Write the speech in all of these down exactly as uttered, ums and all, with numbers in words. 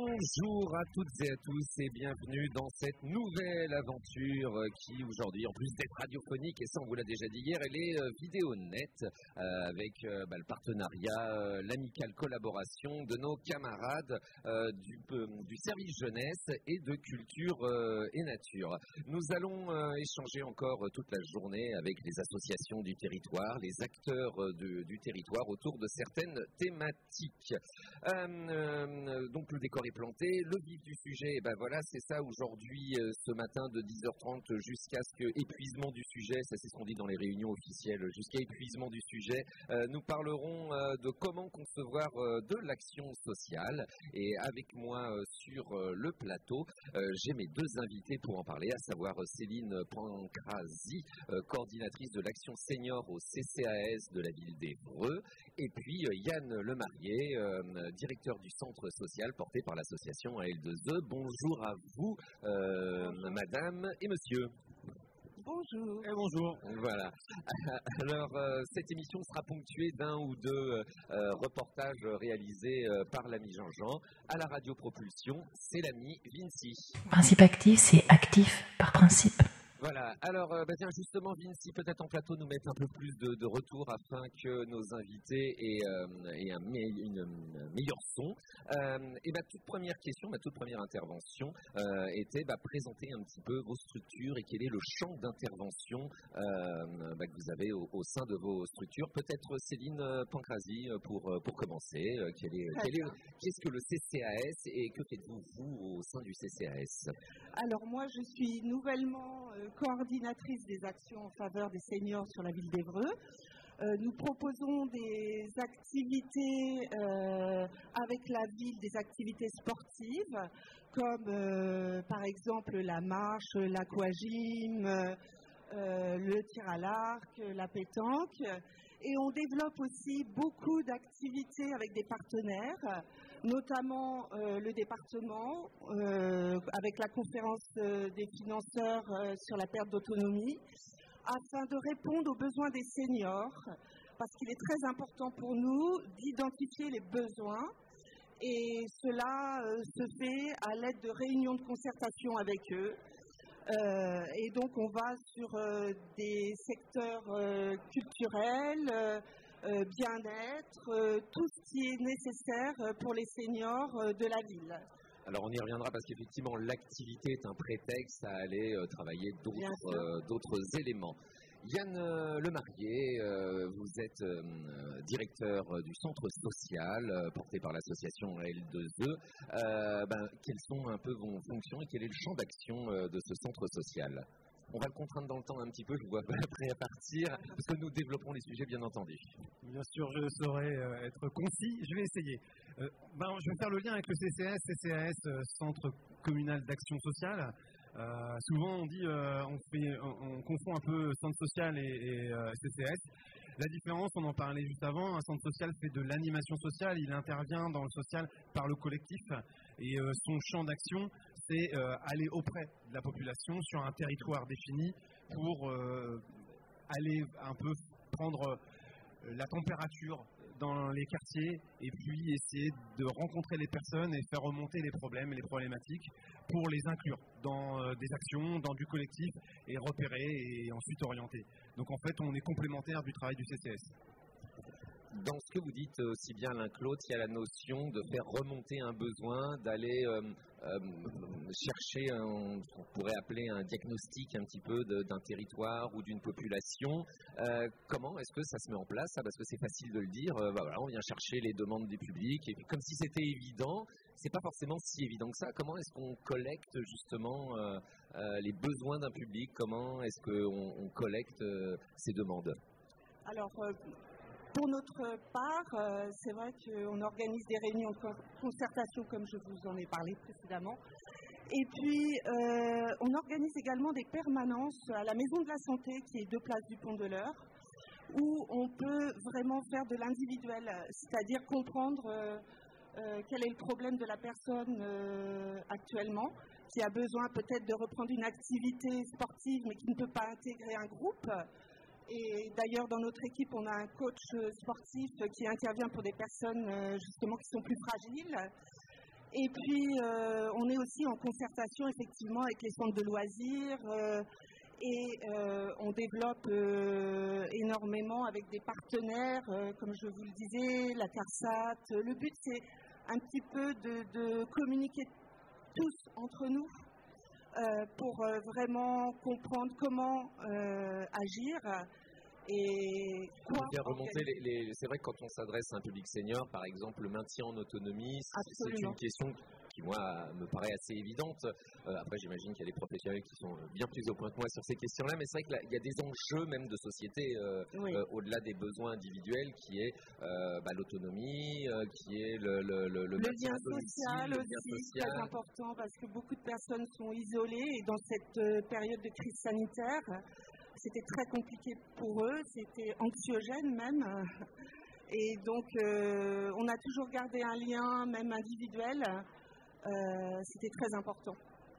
Bonjour à toutes et à tous et bienvenue dans cette nouvelle aventure qui aujourd'hui, en plus d'être radiophonique, et ça on vous l'a déjà dit hier, elle est euh, vidéo net euh, avec euh, bah, le partenariat, euh, l'amicale collaboration de nos camarades euh, du, euh, du service jeunesse et de culture euh, et nature. Nous allons euh, échanger encore euh, toute la journée avec les associations du territoire, les acteurs euh, de, du territoire autour de certaines thématiques. Euh, euh, donc le décor est planté, le vif du sujet, ben voilà, c'est ça aujourd'hui, euh, ce matin de dix heures trente jusqu'à ce que épuisement du sujet, ça c'est ce qu'on dit dans les réunions officielles, jusqu'à épuisement du sujet, euh, nous parlerons euh, de comment concevoir euh, de l'action sociale. Et avec moi euh, sur euh, le plateau, euh, j'ai mes deux invités pour en parler, à savoir Céline Pancrazi, euh, coordinatrice de l'action senior au C C A S de la ville d'Évreux, et puis euh, Yann Lemarié, euh, directeur du centre social porté par l'association A L deux E. Bonjour à vous, euh, madame et monsieur. Bonjour. Et bonjour. Voilà. Alors, euh, cette émission sera ponctuée d'un ou deux euh, reportages réalisés euh, par l'ami Jean-Jean. À la radio Propulsion, c'est l'ami Vinci. Principe actif, c'est actif par principe. Voilà, alors euh, bah tiens, justement Vinci, peut-être en plateau nous mettre un peu plus de, de retour afin que nos invités aient, euh, aient un, me- une, un meilleur son. Euh, et ma toute première question, ma toute première intervention euh, était bah, présenter un petit peu vos structures et quel est le champ d'intervention euh, bah, que vous avez au, au sein de vos structures. Peut-être Céline Pancrazi pour, pour commencer. Euh, quel est, quel est, qu'est-ce que le C C A S et que faites-vous vous au sein du C C A S? Alors moi, je suis nouvellement euh, coordinatrice des actions en faveur des seniors sur la ville d'Évreux. Euh, nous proposons des activités euh, avec la ville, des activités sportives, comme euh, par exemple la marche, l'aquagym, euh, le tir à l'arc, la pétanque. Et on développe aussi beaucoup d'activités avec des partenaires, notamment euh, le département, euh, avec la conférence euh, des financeurs euh, sur la perte d'autonomie, afin de répondre aux besoins des seniors, parce qu'il est très important pour nous d'identifier les besoins, et cela euh, se fait à l'aide de réunions de concertation avec eux. Euh, et donc on va sur euh, des secteurs euh, culturels, euh, euh, bien-être, euh, tout ce qui est nécessaire pour les seniors euh, de la ville. Alors on y reviendra parce qu'effectivement l'activité est un prétexte à aller euh, travailler d'autres, euh, d'autres éléments. Yann euh, Lemarié, euh, vous êtes euh, directeur du centre social euh, porté par l'association A L deux E. Euh, ben, quelles sont un peu vos fonctions et quel est le champ d'action euh, de ce centre social? On va le contraindre dans le temps un petit peu, je vous vois pas prêt à partir, parce que nous développons les sujets bien entendu. Bien sûr, je saurais euh, être concis, je vais essayer. Euh, ben, je vais faire le lien avec le C C A S, C C A S, euh, Centre communal d'action sociale. Euh, souvent on dit, euh, on, fait, on, on confond un peu centre social et, et euh, C C A S. La différence, on en parlait juste avant, un centre social fait de l'animation sociale, il intervient dans le social par le collectif et euh, son champ d'action, c'est euh, aller auprès de la population sur un territoire défini pour euh, aller un peu prendre euh, la température dans les quartiers et puis essayer de rencontrer les personnes et faire remonter les problèmes et les problématiques pour les inclure dans euh, des actions, dans du collectif et repérer et ensuite orienter. Donc en fait, on est complémentaire du travail du C C S. Dans ce que vous dites aussi bien l'un que l'autre, il y a la notion de faire remonter un besoin, d'aller euh, euh, chercher, un, on pourrait appeler un diagnostic un petit peu de, d'un territoire ou d'une population. Euh, comment est-ce que ça se met en place? Parce que c'est facile de le dire, euh, bah voilà, on vient chercher les demandes du public, et puis comme si c'était évident, c'est pas forcément si évident que ça. Comment est-ce qu'on collecte justement euh, euh, les besoins d'un public? Comment est-ce qu'on on collecte euh, ces demandes? Alors, euh, pour notre part, euh, c'est vrai qu'on organise des réunions de concertation, comme je vous en ai parlé précédemment. Et puis, euh, on organise également des permanences à la Maison de la Santé, qui est deux places du Pont de l'Eure, où on peut vraiment faire de l'individuel, c'est-à-dire comprendre euh, euh, quel est le problème de la personne euh, actuellement, qui a besoin peut-être de reprendre une activité sportive, mais qui ne peut pas intégrer un groupe. Et d'ailleurs, dans notre équipe, on a un coach sportif qui intervient pour des personnes justement qui sont plus fragiles. Et puis, euh, on est aussi en concertation, effectivement, avec les centres de loisirs. Euh, et euh, on développe euh, énormément avec des partenaires, euh, comme je vous le disais, la CARSAT. Le but, c'est un petit peu de, de communiquer tous entre nous euh, pour euh, vraiment comprendre comment euh, agir. Et quoi faire remonter les, les... C'est vrai que quand on s'adresse à un public senior, par exemple, le maintien en autonomie, c'est une question qui, moi, me paraît assez évidente. Euh, après, j'imagine qu'il y a des professionnels qui sont bien plus au point que moi sur ces questions-là, mais c'est vrai qu'il y a des enjeux même de société euh, oui. euh, au-delà des besoins individuels, qui est euh, bah, l'autonomie, euh, qui est le, le, le, le, le lien social le lien aussi, social. Très important, parce que beaucoup de personnes sont isolées, et dans cette euh, période de crise sanitaire, c'était très compliqué pour eux, c'était anxiogène même. Et donc, euh, on a toujours gardé un lien, même individuel. Euh, c'était très important.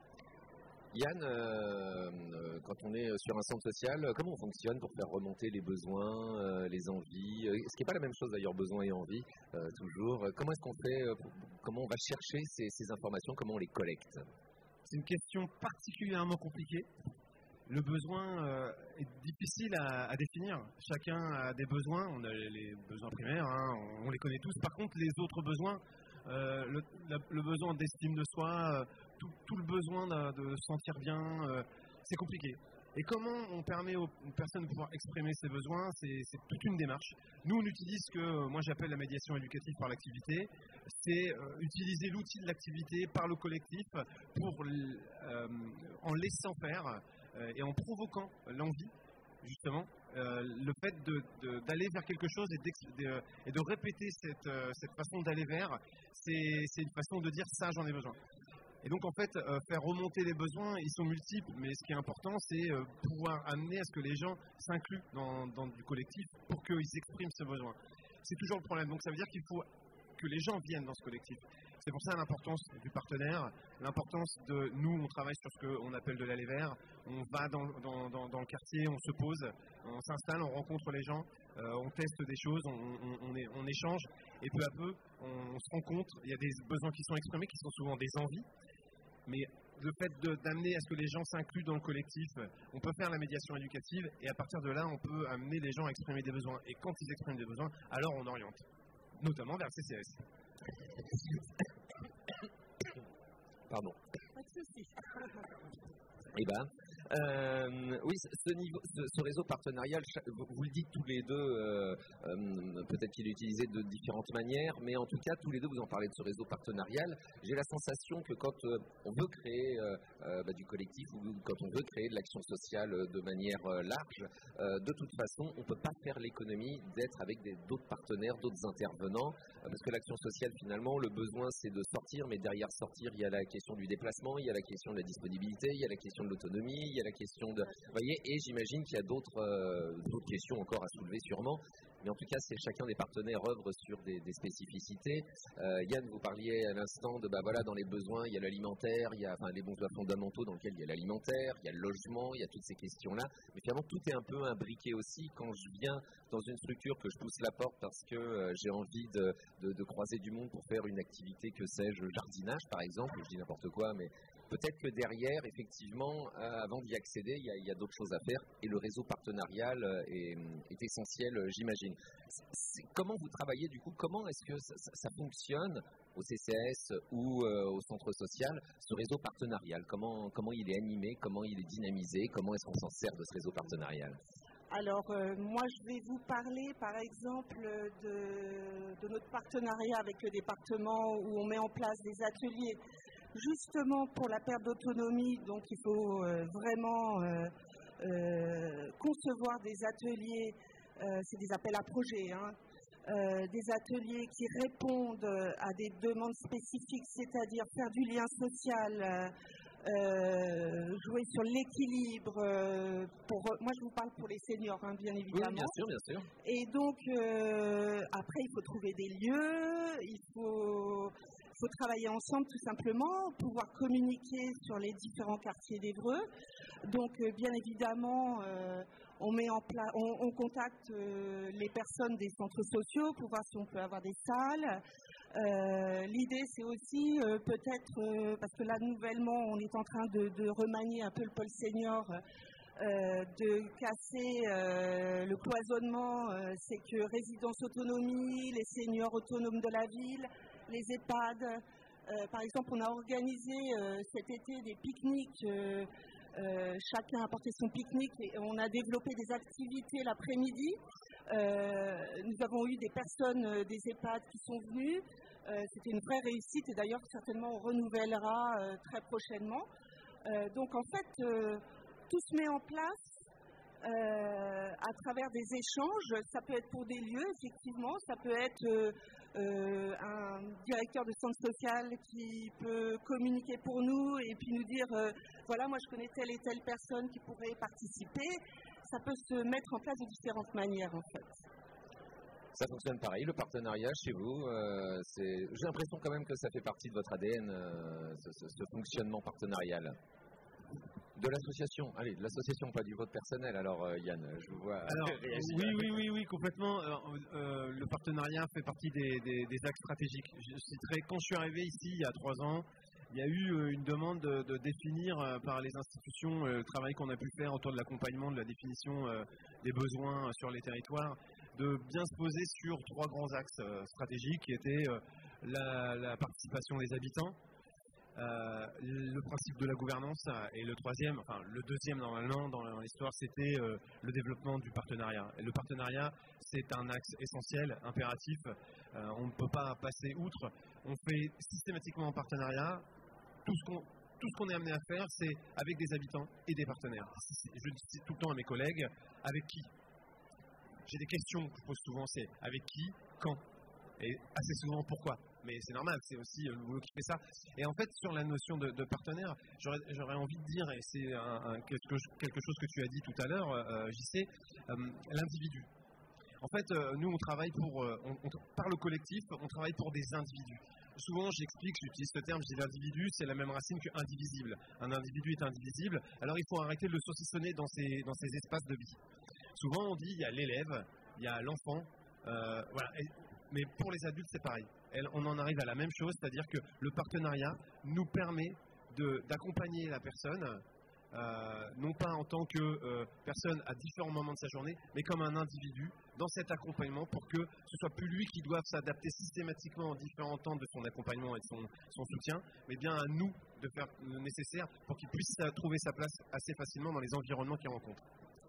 Yann, euh, quand on est sur un centre social, comment on fonctionne pour faire remonter les besoins, euh, les envies, ce qui n'est pas la même chose d'ailleurs, besoins et envies, euh, toujours. Comment est-ce qu'on fait, euh, comment on va chercher ces, ces informations, comment on les collecte? C'est une question particulièrement compliquée. Le besoin euh, est difficile à, à définir. Chacun a des besoins. On a les, les besoins primaires, hein, on, on les connaît tous. Par contre, les autres besoins, euh, le, la, le besoin d'estime de soi, euh, tout, tout le besoin de, de se sentir bien, euh, c'est compliqué. Et comment on permet aux personnes de pouvoir exprimer ses besoins, c'est, c'est toute une démarche. Nous, on utilise ce que moi j'appelle la médiation éducative par l'activité. C'est euh, utiliser l'outil de l'activité par le collectif pour, euh, en laissant faire, et en provoquant l'envie, justement, euh, le fait de, de, d'aller vers quelque chose et, de, et de répéter cette, euh, cette façon d'aller vers, c'est, c'est une façon de dire ça, j'en ai besoin. Et donc, en fait, euh, faire remonter les besoins, ils sont multiples, mais ce qui est important, c'est euh, pouvoir amener à ce que les gens s'incluent dans, dans du collectif pour qu'ils expriment ce besoin. C'est toujours le problème. Donc, ça veut dire qu'il faut que les gens viennent dans ce collectif. C'est pour ça l'importance du partenaire, l'importance de nous, on travaille sur ce qu'on appelle de l'aller vers, on va dans, dans, dans, dans le quartier, on se pose, on s'installe, on rencontre les gens, euh, on teste des choses, on, on, on, est, on échange, et peu à peu, on, on se rend compte, il y a des besoins qui sont exprimés, qui sont souvent des envies, mais le fait de, d'amener à ce que les gens s'incluent dans le collectif, on peut faire la médiation éducative, et à partir de là, on peut amener les gens à exprimer des besoins, et quand ils expriment des besoins, alors on oriente, notamment vers le C C S. Pardon. Pas de souci. Eh ben, euh, oui, ce, niveau, ce, ce réseau partenarial, vous, vous le dites tous les deux, euh, euh, peut-être qu'il est utilisé de différentes manières, mais en tout cas, tous les deux, vous en parlez de ce réseau partenarial. J'ai la sensation que quand euh, on veut créer euh, euh, bah, du collectif ou quand on veut créer de l'action sociale de manière euh, large, euh, de toute façon, on ne peut pas faire l'économie d'être avec des, d'autres partenaires, d'autres intervenants, euh, parce que l'action sociale, finalement, le besoin, c'est de sortir, mais derrière sortir, il y a la question du déplacement, il y a la question de la disponibilité, il y a la question de l'autonomie, il y a la question de... Vous voyez, et j'imagine qu'il y a d'autres, euh, d'autres questions encore à soulever sûrement, mais en tout cas, c'est chacun des partenaires œuvre sur des, des spécificités. Euh, Yann, vous parliez à l'instant de, bah voilà, dans les besoins, il y a l'alimentaire, il y a enfin, les besoins fondamentaux dans lesquels il y a l'alimentaire, il y a le logement, il y a toutes ces questions-là, mais finalement, tout est un peu imbriqué aussi. Quand je viens dans une structure, que je pousse la porte parce que euh, j'ai envie de, de, de croiser du monde pour faire une activité, que sais-je, jardinage par exemple, je dis n'importe quoi, mais peut-être que derrière, effectivement, euh, avant d'y accéder, il y a, il y a d'autres choses à faire et le réseau partenarial euh, est, est essentiel, euh, j'imagine. C'est, c'est, comment vous travaillez du coup? Comment est-ce que ça, ça, ça fonctionne au C C S ou euh, au centre social, ce réseau partenarial? Comment, comment il est animé? Comment il est dynamisé? Comment est-ce qu'on s'en sert de ce réseau partenarial? Alors, euh, moi, je vais vous parler, par exemple, de, de notre partenariat avec le département où on met en place des ateliers justement pour la perte d'autonomie. Donc, il faut euh, vraiment euh, euh, concevoir des ateliers, euh, c'est des appels à projets, hein, euh, des ateliers qui répondent à des demandes spécifiques, c'est-à-dire faire du lien social, euh, Euh, jouer sur l'équilibre. Euh, pour, moi, je vous parle pour les seniors, hein, bien évidemment. Oui, bien sûr, bien sûr. Et donc, euh, après, il faut trouver des lieux, il faut, faut travailler ensemble, tout simplement, pouvoir communiquer sur les différents quartiers d'Évreux. Donc, euh, bien évidemment, euh, on met en place, on, on contacte euh, les personnes des centres sociaux pour voir si on peut avoir des salles. Euh, l'idée, c'est aussi euh, peut-être, euh, parce que là, nouvellement, on est en train de, de remanier un peu le pôle senior, euh, de casser euh, le cloisonnement. Euh, c'est que résidence autonomie, les seniors autonomes de la ville, les EHPAD. Euh, par exemple, on a organisé euh, cet été des pique-niques. Euh, euh, chacun a porté son pique-nique et on a développé des activités l'après-midi. Euh, nous avons eu des personnes euh, des EHPAD qui sont venues. Euh, c'était une vraie réussite et d'ailleurs certainement on renouvellera euh, très prochainement. Euh, donc en fait, euh, tout se met en place euh, à travers des échanges. Ça peut être pour des lieux, effectivement. Ça peut être euh, euh, un directeur de centre social qui peut communiquer pour nous et puis nous dire euh, voilà, moi je connais telle et telle personne qui pourrait participer. Ça peut se mettre en place de différentes manières en fait. Ça fonctionne pareil, le partenariat chez vous, euh, c'est... j'ai l'impression quand même que ça fait partie de votre A D N, euh, ce, ce, ce fonctionnement partenarial. De l'association, allez, de l'association, pas du vote personnel, alors euh, Yann, je vous vois alors, réagir. Oui, oui, oui, oui, complètement. Alors, euh, le partenariat fait partie des, des, des axes stratégiques. Je citerai, quand je suis arrivé ici, il y a trois ans, il y a eu une demande de, de définir euh, par les institutions euh, le travail qu'on a pu faire autour de l'accompagnement, de la définition euh, des besoins euh, sur les territoires, de bien se poser sur trois grands axes euh, stratégiques qui étaient euh, la, la participation des habitants, euh, le principe de la gouvernance et le troisième, enfin le deuxième normalement dans l'histoire, c'était euh, le développement du partenariat. Et le partenariat, c'est un axe essentiel, impératif, euh, on ne peut pas passer outre. On fait systématiquement en partenariat. Tout ce qu'on tout ce qu'on est amené à faire, c'est avec des habitants et des partenaires. Je dis tout le temps à mes collègues, avec qui? J'ai des questions que je pose souvent, c'est avec qui, quand? Et assez souvent, pourquoi? Mais c'est normal, c'est aussi le boulot qui fait ça. Et en fait, sur la notion de, de partenaire, j'aurais, j'aurais envie de dire, et c'est un, un, quelque, quelque chose que tu as dit tout à l'heure, euh, J C, euh, l'individu. En fait, euh, nous, on travaille pour, euh, on, on, par le collectif, on travaille pour des individus. Souvent, j'explique, j'utilise ce terme, je dis l'individu, c'est la même racine que indivisible. Un individu est indivisible, alors il faut arrêter de le saucissonner dans ces, dans ces espaces de vie. Souvent, on dit, il y a l'élève, il y a l'enfant, euh, voilà. Et, mais pour les adultes, c'est pareil. Elle, on en arrive à la même chose, c'est-à-dire que le partenariat nous permet de, d'accompagner la personne, euh, non pas en tant que euh, personne à différents moments de sa journée, mais comme un individu dans cet accompagnement pour que ce soit plus lui qui doive s'adapter systématiquement en différents temps de son accompagnement et de son, son soutien, mais bien à nous de faire le nécessaire pour qu'il puisse trouver sa place assez facilement dans les environnements qu'il rencontre.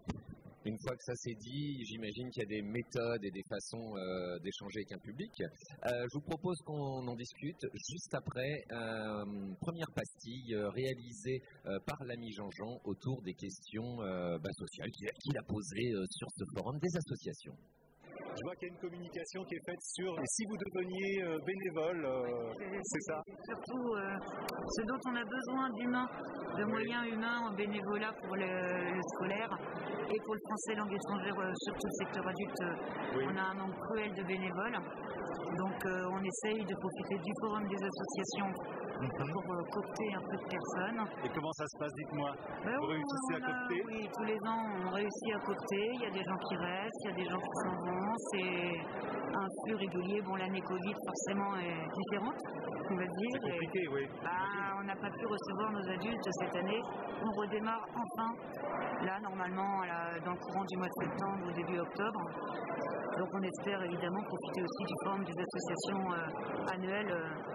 Une fois que ça s'est dit, j'imagine qu'il y a des méthodes et des façons euh, d'échanger avec un public. Euh, je vous propose qu'on en discute juste après. Euh, première pastille euh, réalisée euh, par l'ami Jean-Jean autour des questions euh, bah, sociales qu'il a, qu'il a posées euh, sur ce forum des associations. Je vois qu'il y a une communication qui est faite sur et si vous deveniez euh, bénévole, euh, c'est ça. Surtout euh, ce dont on a besoin d'humains, de moyens humains en bénévolat pour le, le scolaire et pour le français langue étrangère, euh, surtout le secteur adulte. Euh, oui. On a un manque cruel de bénévoles, donc euh, on essaye de profiter du forum des associations mm-hmm. pour euh, coopter un peu de personnes. Et comment ça se passe, dites-moi? Ben, Vous réussissez à coopter? Oui, tous les ans on réussit à coopter. Il y a des gens qui restent, il y a des gens qui s'en vont. C'est un flux régulier. Bon, l'année Covid forcément est différente, on va dire. C'est compliqué, et, oui. Bah, on n'a pas pu recevoir nos adultes cette année. On redémarre enfin, là, normalement, là, dans le courant du mois de septembre ou début octobre. Donc on espère évidemment profiter aussi du forum des associations euh, annuelles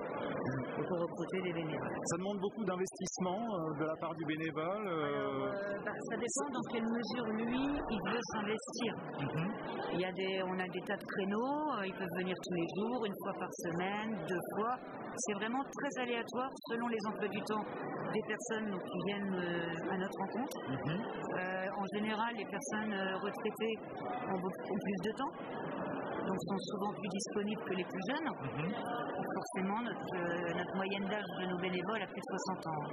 euh, pour recruter des bénévoles. Ça demande beaucoup d'investissement euh, de la part du bénévole euh... Alors, euh, bah, ça dépend dans quelle mesure lui, il veut s'investir. Mm-hmm. Il y a des, on a des tas de créneaux, euh, ils peuvent venir tous les jours, une fois par semaine, deux fois. C'est vraiment très aléatoire selon les emplois du temps des personnes donc, qui viennent euh, à notre rencontre. Mm-hmm. Euh, en général, les personnes euh, retraitées ont, beaucoup, ont plus de temps, donc sont souvent plus disponibles que les plus jeunes. Mm-hmm. Forcément, notre, euh, notre moyenne d'âge de nos bénévoles a plus de soixante ans.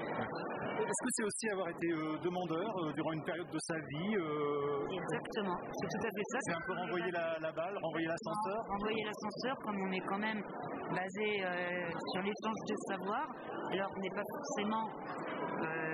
Est-ce que c'est aussi avoir été euh, demandeur euh, durant une période de sa vie euh... Exactement, c'est tout à fait ça. C'est un peu renvoyer la, la balle, renvoyer l'ascenseur. Renvoyer l'ascenseur, comme on est quand même basé euh, sur l'échange de savoir. Alors on n'est pas forcément euh,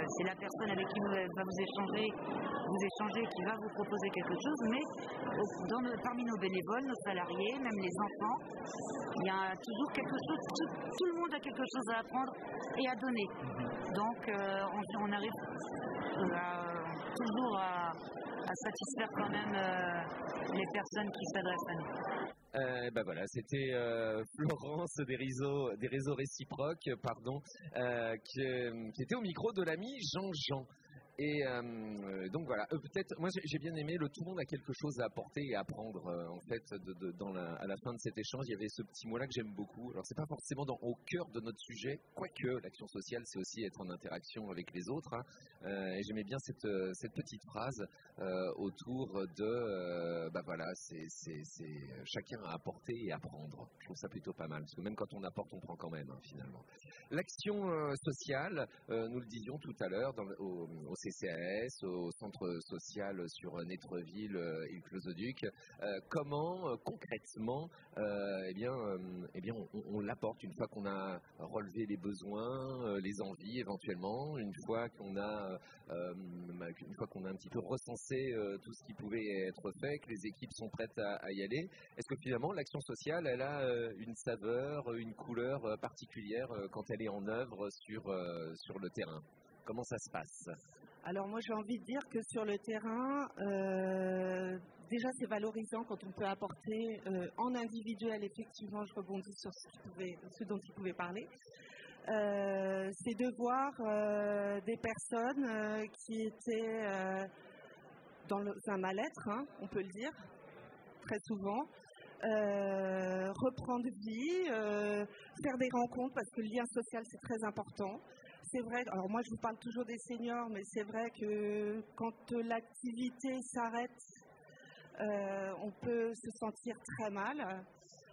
c'est la personne avec qui vous, va vous échanger, vous échanger qui va vous proposer quelque chose, mais dans nos, parmi nos bénévoles, nos salariés, même les enfants, il y a toujours quelque chose, tout, tout le monde a quelque chose à apprendre et à donner. Donc euh, on, on arrive euh, à, toujours à, à satisfaire quand même euh, les personnes qui s'adressent à nous. Euh, bah voilà, c'était euh, Florence des réseaux, des réseaux réciproques, pardon, euh, qui, qui était au micro de l'ami Jean-Jean. Et euh, donc voilà, euh, peut-être, moi j'ai bien aimé, le tout le monde a quelque chose à apporter et à apprendre euh, en fait de, de, dans la, à la fin de cet échange. Il y avait ce petit mot-là que j'aime beaucoup. Alors c'est pas forcément dans, au cœur de notre sujet, quoique l'action sociale c'est aussi être en interaction avec les autres. Hein. Euh, et j'aimais bien cette, cette petite phrase euh, autour de, euh, bah voilà, c'est, c'est, c'est chacun à apporter et apprendre. Je trouve ça plutôt pas mal, parce que même quand on apporte, on prend quand même hein, finalement. L'action euh, sociale, euh, nous le disions tout à l'heure dans le, au, au C C A S, au centre social sur Netreville et le Closeduc. Euh, comment euh, concrètement, euh, eh bien, euh, eh bien, on, on l'apporte une fois qu'on a relevé les besoins, euh, les envies éventuellement, une fois qu'on a, euh, une fois qu'on a un petit peu recensé euh, tout ce qui pouvait être fait, que les équipes sont prêtes à, à y aller. Est-ce que finalement l'action sociale, elle a euh, une saveur, une couleur euh, particulière euh, quand elle est en œuvre sur euh, sur le terrain? Comment ça se passe? Alors moi j'ai envie de dire que sur le terrain, euh, déjà c'est valorisant quand on peut apporter euh, en individuel, effectivement je rebondis sur ce, pouvait, ce dont il pouvait parler, euh, c'est de voir euh, des personnes euh, qui étaient euh, dans le, un mal-être, hein, on peut le dire, très souvent, euh, reprendre vie, euh, faire des rencontres parce que le lien social c'est très important. C'est vrai, alors moi je vous parle toujours des seniors, mais c'est vrai que quand l'activité s'arrête, euh, on peut se sentir très mal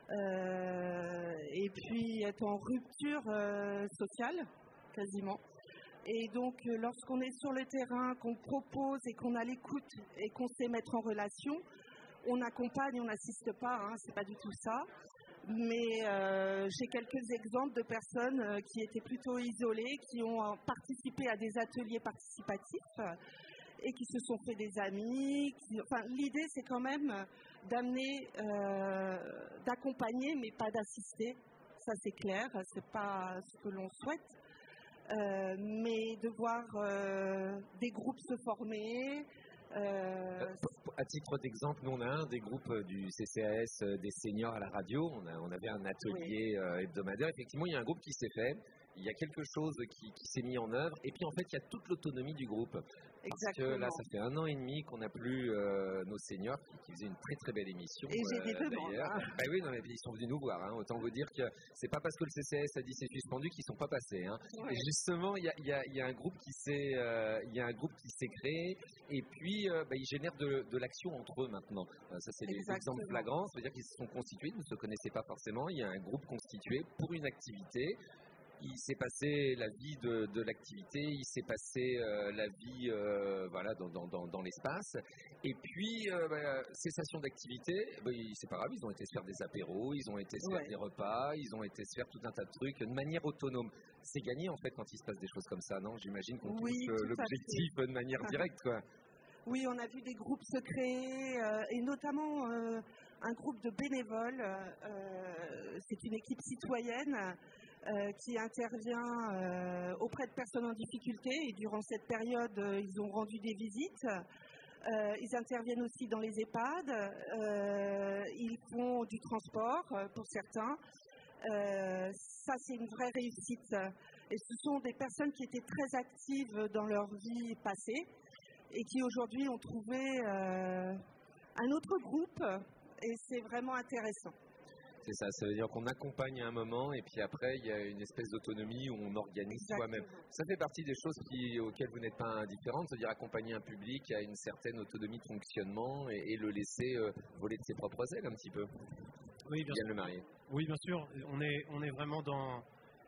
euh, et puis être en rupture euh, sociale, quasiment. Et donc lorsqu'on est sur le terrain, qu'on propose et qu'on a l'écoute et qu'on sait mettre en relation, on accompagne, on n'assiste pas, hein, c'est pas du tout ça. Mais euh, j'ai quelques exemples de personnes euh, qui étaient plutôt isolées, qui ont euh, participé à des ateliers participatifs euh, et qui se sont fait des amis. Qui, enfin, l'idée, c'est quand même d'amener, euh, d'accompagner, mais pas d'assister. Ça, c'est clair, c'est pas ce que l'on souhaite. Euh, mais de voir euh, des groupes se former. Euh... À titre d'exemple, nous on a un des groupes du C C A S des seniors à la radio, on, a, on avait un atelier oui. euh, hebdomadaire, effectivement il y a un groupe qui s'est fait, il y a quelque chose qui, qui s'est mis en œuvre et puis en fait il y a toute l'autonomie du groupe. Parce Exactement. que là ça fait un an et demi qu'on n'a plus euh, nos seniors qui, qui faisaient une très très belle émission. Et j'ai des euh, demandes. Hein. Bah oui, non, mais ils sont venus nous voir, hein. Autant vous dire que c'est pas parce que le C C A S a dit c'est suspendu qu'ils sont pas passés. Hein. Ouais. Et justement il y a, y, a, y a un groupe qui s'est euh, il y a un groupe qui s'est créé et puis euh, bah, ils génèrent de, de l'action entre eux maintenant. Euh, ça c'est des exemples flagrants, ça veut dire qu'ils se sont constitués, ils ne se connaissaient pas forcément, il y a un groupe constitué pour une activité. Il s'est passé la vie de, de l'activité, il s'est passé euh, la vie euh, voilà, dans, dans, dans, dans l'espace. Et puis, euh, bah, cessation d'activité, bah, c'est pas grave, ils ont été se faire des apéros, ils ont été se faire ouais. des repas, ils ont été se faire tout un tas de trucs de manière autonome. C'est gagné en fait quand il se passe des choses comme ça, non? J'imagine qu'on oui, touche euh, l'objectif de manière directe, quoi. Oui, on a vu des groupes se créer, euh, et notamment euh, un groupe de bénévoles. Euh, c'est une équipe citoyenne euh, qui intervient euh, auprès de personnes en difficulté. Et durant cette période, euh, ils ont rendu des visites. Euh, ils interviennent aussi dans les EHPAD. Euh, ils font du transport euh, pour certains. Euh, ça, c'est une vraie réussite. Et ce sont des personnes qui étaient très actives dans leur vie passée et qui aujourd'hui ont trouvé euh, un autre groupe et c'est vraiment intéressant. C'est ça, ça veut dire qu'on accompagne à un moment et puis après il y a une espèce d'autonomie où on organise soi-même. Ça fait partie des choses qui, auxquelles vous n'êtes pas indifférente, c'est-à-dire accompagner un public à une certaine autonomie de fonctionnement et, et le laisser euh, voler de ses propres ailes un petit peu. Oui, bien sûr. Le marier. Oui, bien sûr. On est, on est vraiment dans...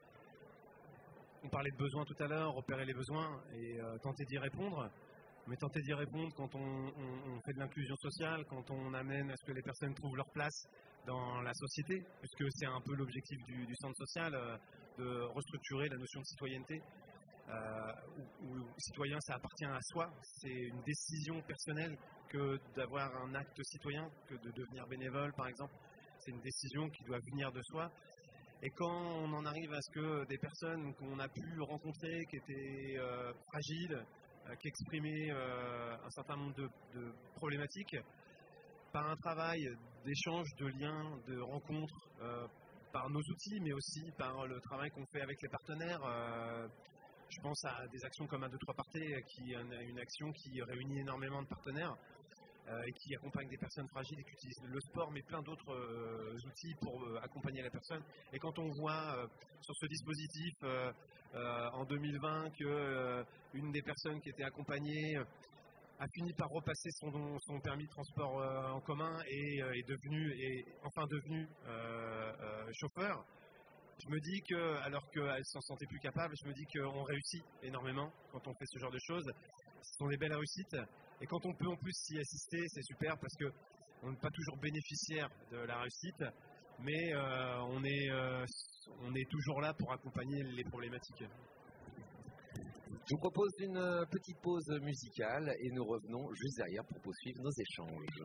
On parlait de besoins tout à l'heure, repérer les besoins et euh, tenter d'y répondre. Mais tenter d'y répondre quand on, on, on fait de l'inclusion sociale, quand on amène à ce que les personnes trouvent leur place dans la société, puisque c'est un peu l'objectif du, du centre social, euh, de restructurer la notion de citoyenneté. euh, où, où le citoyen, ça appartient à soi. C'est une décision personnelle que d'avoir un acte citoyen, que de devenir bénévole, par exemple. C'est une décision qui doit venir de soi. Et quand on en arrive à ce que des personnes qu'on a pu rencontrer, qui étaient euh, fragiles, euh, qui exprimaient euh, un certain nombre de, de problématiques, par un travail d'échange, de liens, de rencontres, euh, par nos outils, mais aussi par le travail qu'on fait avec les partenaires. Euh, je pense à des actions comme un deux trois Parté, qui est une action qui réunit énormément de partenaires euh, et qui accompagne des personnes fragiles et qui utilisent le sport, mais plein d'autres euh, outils pour euh, accompagner la personne. Et quand on voit euh, sur ce dispositif euh, euh, en deux mille vingt que euh, une des personnes qui était accompagnée euh, a fini par repasser son, son permis de transport euh, en commun et euh, est devenu, est enfin devenu euh, euh, chauffeur, je me dis que, alors qu'elle s'en sentait plus capable, je me dis qu'on réussit énormément quand on fait ce genre de choses. Ce sont des belles réussites. Et quand on peut en plus s'y assister, c'est super parce qu'on n'est pas toujours bénéficiaire de la réussite, mais euh, on, est, euh, on est toujours là pour accompagner les problématiques. Je vous propose une petite pause musicale et nous revenons juste derrière pour poursuivre nos échanges.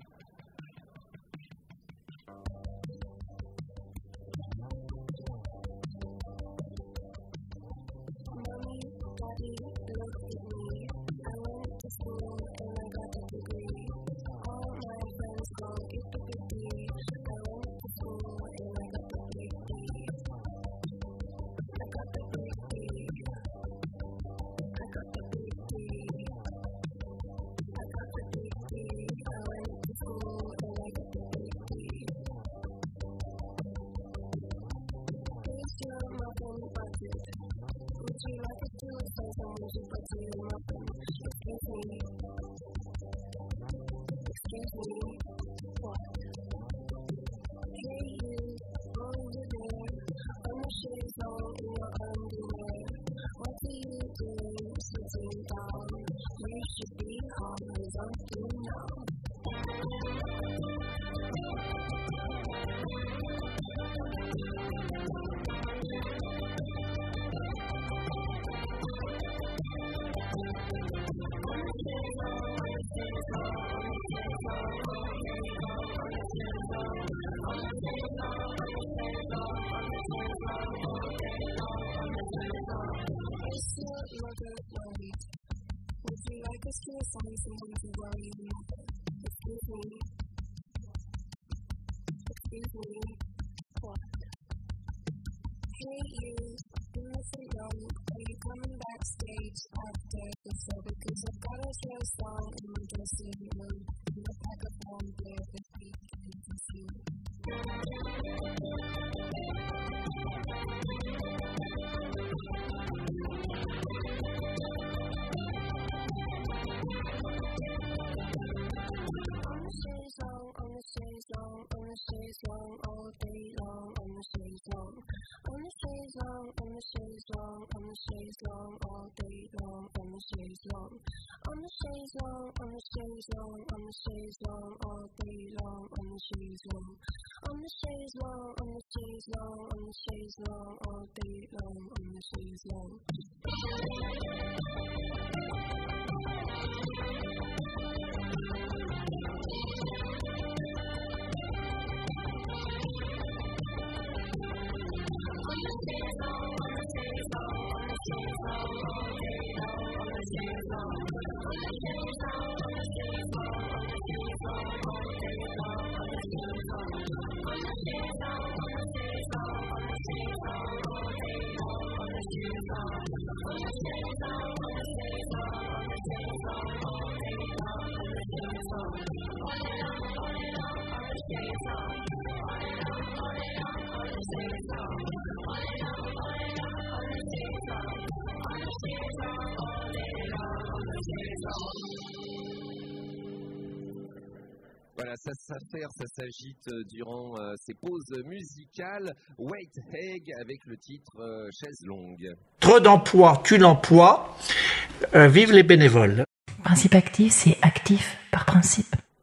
Voilà, ça s'affaire, ça s'agite durant euh, ces pauses musicales. Wait Egg avec le titre euh, Chaise longue. Trop d'emploi, tue l'emploi. Euh, vive les bénévoles. Principe actif, c'est actif par principe.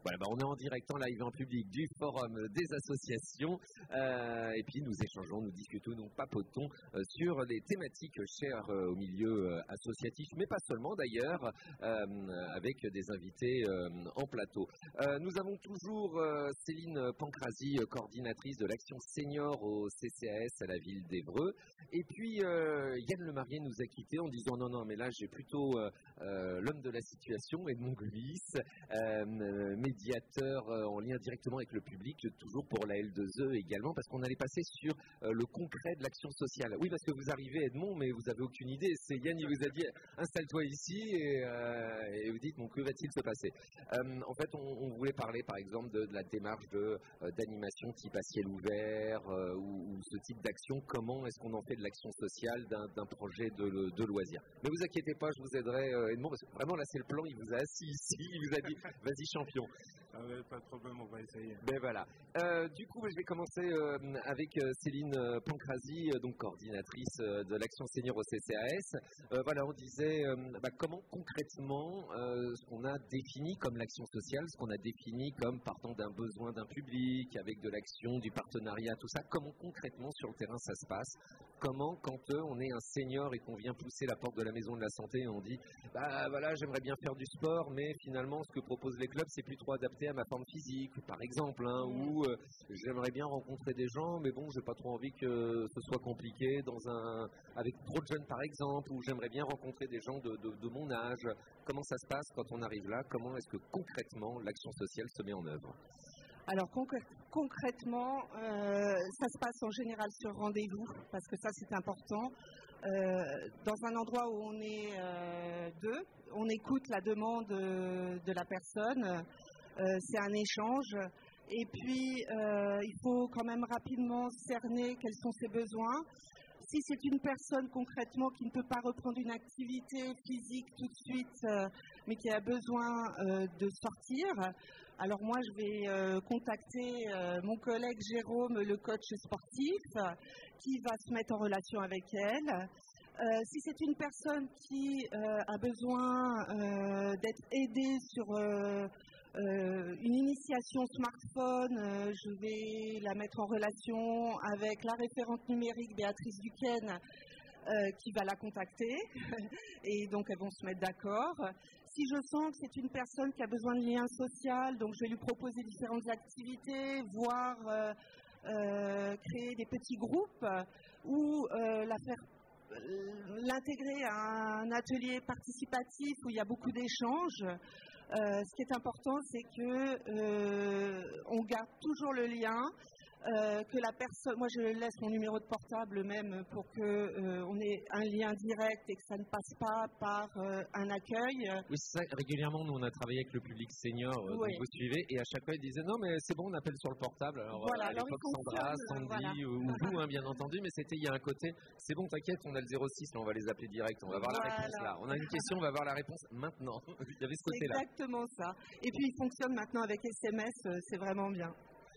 Voilà, bah on est en direct, en live, en public du forum des associations euh, et puis nous échangeons, nous discutons, nous papotons euh, sur les thématiques chères euh, au milieu euh, associatif, mais pas seulement d'ailleurs, euh, avec des invités euh, en plateau. Euh, nous avons toujours euh, Céline Pancrazy, coordinatrice de l'action senior au C C A S à la ville d'Évreux, et puis euh, Yann Lemarié nous a quittés en disant non, non, mais là j'ai plutôt euh, euh, l'homme de la situation, Edmond Gluis, euh, médiateur euh, en lien directement avec le public, toujours pour la L deux E également, parce qu'on allait passer sur euh, le concret de l'action sociale. Oui, parce que vous arrivez, Edmond, mais vous avez aucune idée. C'est Yann, il vous a dit, installe-toi ici, et, euh, et vous dites, bon, que va-t-il se passer? euh, En fait, on, on voulait parler, par exemple, de, de la démarche de, euh, d'animation type à ciel ouvert, euh, ou, ou ce type d'action. Comment est-ce qu'on en fait de l'action sociale d'un, d'un projet de, de loisir? Ne vous inquiétez pas, je vous aiderai, euh, Edmond, parce que vraiment, là, c'est le plan, il vous a assis ici, il vous a dit, vas-y, champion. Ah ouais, pas de problème, on va essayer. Ben voilà. Euh, du coup, je vais commencer euh, avec euh, Céline euh, Pancrazy, euh, donc coordinatrice euh, de l'action senior au C C A S. Euh, voilà, on disait euh, bah, comment concrètement euh, ce qu'on a défini comme l'action sociale, ce qu'on a défini comme partant d'un besoin d'un public, avec de l'action, du partenariat, tout ça, comment concrètement sur le terrain ça se passe? Comment, quand euh, on est un senior et qu'on vient pousser la porte de la maison de la santé et on dit bah voilà, j'aimerais bien faire du sport, mais finalement ce que proposent les clubs c'est plus trop adapté à ma forme physique, par exemple, hein, mmh. ou euh, j'aimerais bien rencontrer des gens, mais bon, j'ai pas trop envie que ce soit compliqué dans un avec trop de jeunes par exemple, ou j'aimerais bien rencontrer des gens de, de, de mon âge. Comment ça se passe quand on arrive là? Comment est-ce que concrètement l'action sociale se met en œuvre? Alors concr- concrètement, euh, ça se passe en général sur rendez-vous, parce que ça c'est important. Euh, dans un endroit où on est euh, deux, on écoute la demande de, de la personne, euh, c'est un échange. Et puis, euh, il faut quand même rapidement cerner quels sont ses besoins. Si c'est une personne concrètement qui ne peut pas reprendre une activité physique tout de suite, euh, mais qui a besoin euh, de sortir, alors moi je vais euh, contacter euh, mon collègue Jérôme, le coach sportif, qui va se mettre en relation avec elle. Euh, si c'est une personne qui euh, a besoin euh, d'être aidée sur euh, euh, une initiation smartphone, euh, je vais la mettre en relation avec la référente numérique Béatrice Duquesne, euh, qui va la contacter et donc elles vont se mettre d'accord. Si je sens que c'est une personne qui a besoin de lien social, donc je vais lui proposer différentes activités, voire euh, euh, créer des petits groupes ou euh, la faire l'intégrer à un atelier participatif où il y a beaucoup d'échanges. Euh, ce qui est important, c'est que euh, on garde toujours le lien, euh, que la personne, moi je laisse mon numéro de portable même pour que euh, on ait un lien direct et que ça ne passe pas par euh, un accueil. Oui, c'est ça. Régulièrement, nous on a travaillé avec le public senior, euh, oui. donc vous suivez, et à chaque fois ils disaient non mais c'est bon, on appelle sur le portable. Alors voilà, à alors l'époque Sandra, Sandy voilà. ou vous, hein, bien entendu, mais c'était il y a un côté. C'est bon, t'inquiète, on a le zéro six, on va les appeler direct, on va voir voilà. la réponse là. On a une question, on va voir la réponse maintenant. Il y avait ce côté-là. C'est exactement ça. Et puis il fonctionne maintenant avec S M S, c'est vraiment bien.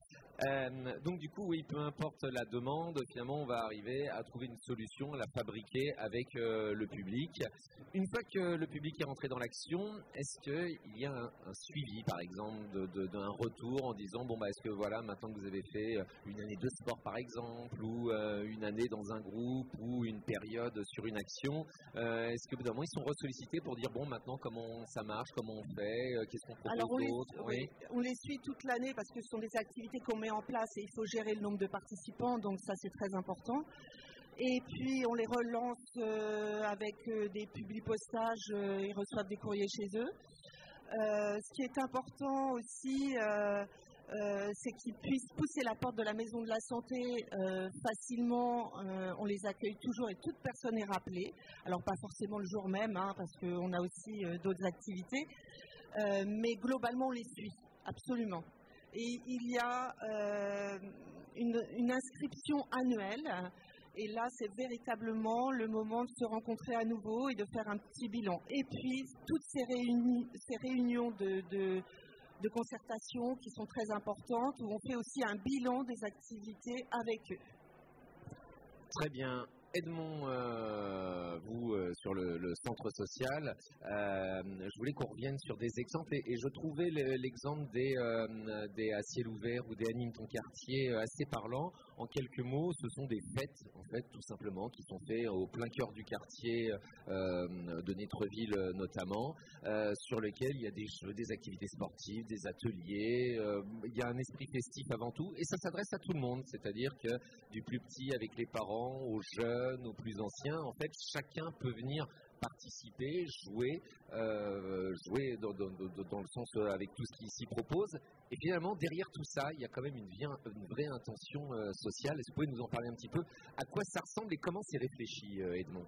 Euh, donc du coup, oui, peu importe la demande, finalement, on va arriver à trouver une solution, à la fabriquer avec euh, le public. Une fois que le public est rentré dans l'action, est-ce qu'il y a un, un suivi, par exemple, de, de, d'un retour en disant, bon, bah, est-ce que voilà, maintenant que vous avez fait une année de sport, par exemple, ou euh, une année dans un groupe, ou une période sur une action, euh, est-ce que, évidemment, ils sont ressollicités pour dire, bon, maintenant, comment ça marche, comment on fait, euh, qu'est-ce qu'on propose Alors, on d'autre? les, oui, on les suit toute l'année parce que ce sont des activités qu'on met en place et il faut gérer le nombre de participants, donc ça c'est très important. Et puis on les relance euh, avec euh, des publipostages, euh, ils reçoivent des courriers chez eux. Euh, ce qui est important aussi, euh, euh, c'est qu'ils puissent pousser la porte de la maison de la santé euh, facilement. Euh, on les accueille toujours et toute personne est rappelée. Alors pas forcément le jour même, hein, parce qu'on a aussi euh, d'autres activités, euh, mais globalement on les suit, absolument. Et il y a euh, une, une inscription annuelle. Et là, c'est véritablement le moment de se rencontrer à nouveau et de faire un petit bilan. Et puis, toutes ces, réuni- ces réunions de, de, de concertation qui sont très importantes, où on fait aussi un bilan des activités avec eux. Très bien. Edmond, euh, vous, euh, sur le, le centre social, euh, je voulais qu'on revienne sur des exemples et, et je trouvais le, l'exemple des, euh, des à ciel ouvert ou des Anime ton quartier assez parlant. En quelques mots, ce sont des fêtes, en fait, tout simplement, qui sont faites au plein cœur du quartier euh, de Nétreville notamment, euh, sur lequel il y a des jeux, des activités sportives, des ateliers, euh, il y a un esprit festif avant tout, et ça s'adresse à tout le monde, c'est-à-dire que du plus petit avec les parents, aux jeunes, aux plus anciens, en fait, chacun peut venir participer, jouer, euh, jouer dans, dans, dans, dans le sens euh, avec tout ce qui s'y propose. Et finalement, derrière tout ça, il y a quand même une, une vraie intention euh, sociale. Est-ce que vous pouvez nous en parler un petit peu? À quoi ça ressemble et comment c'est réfléchi, euh, Edmond?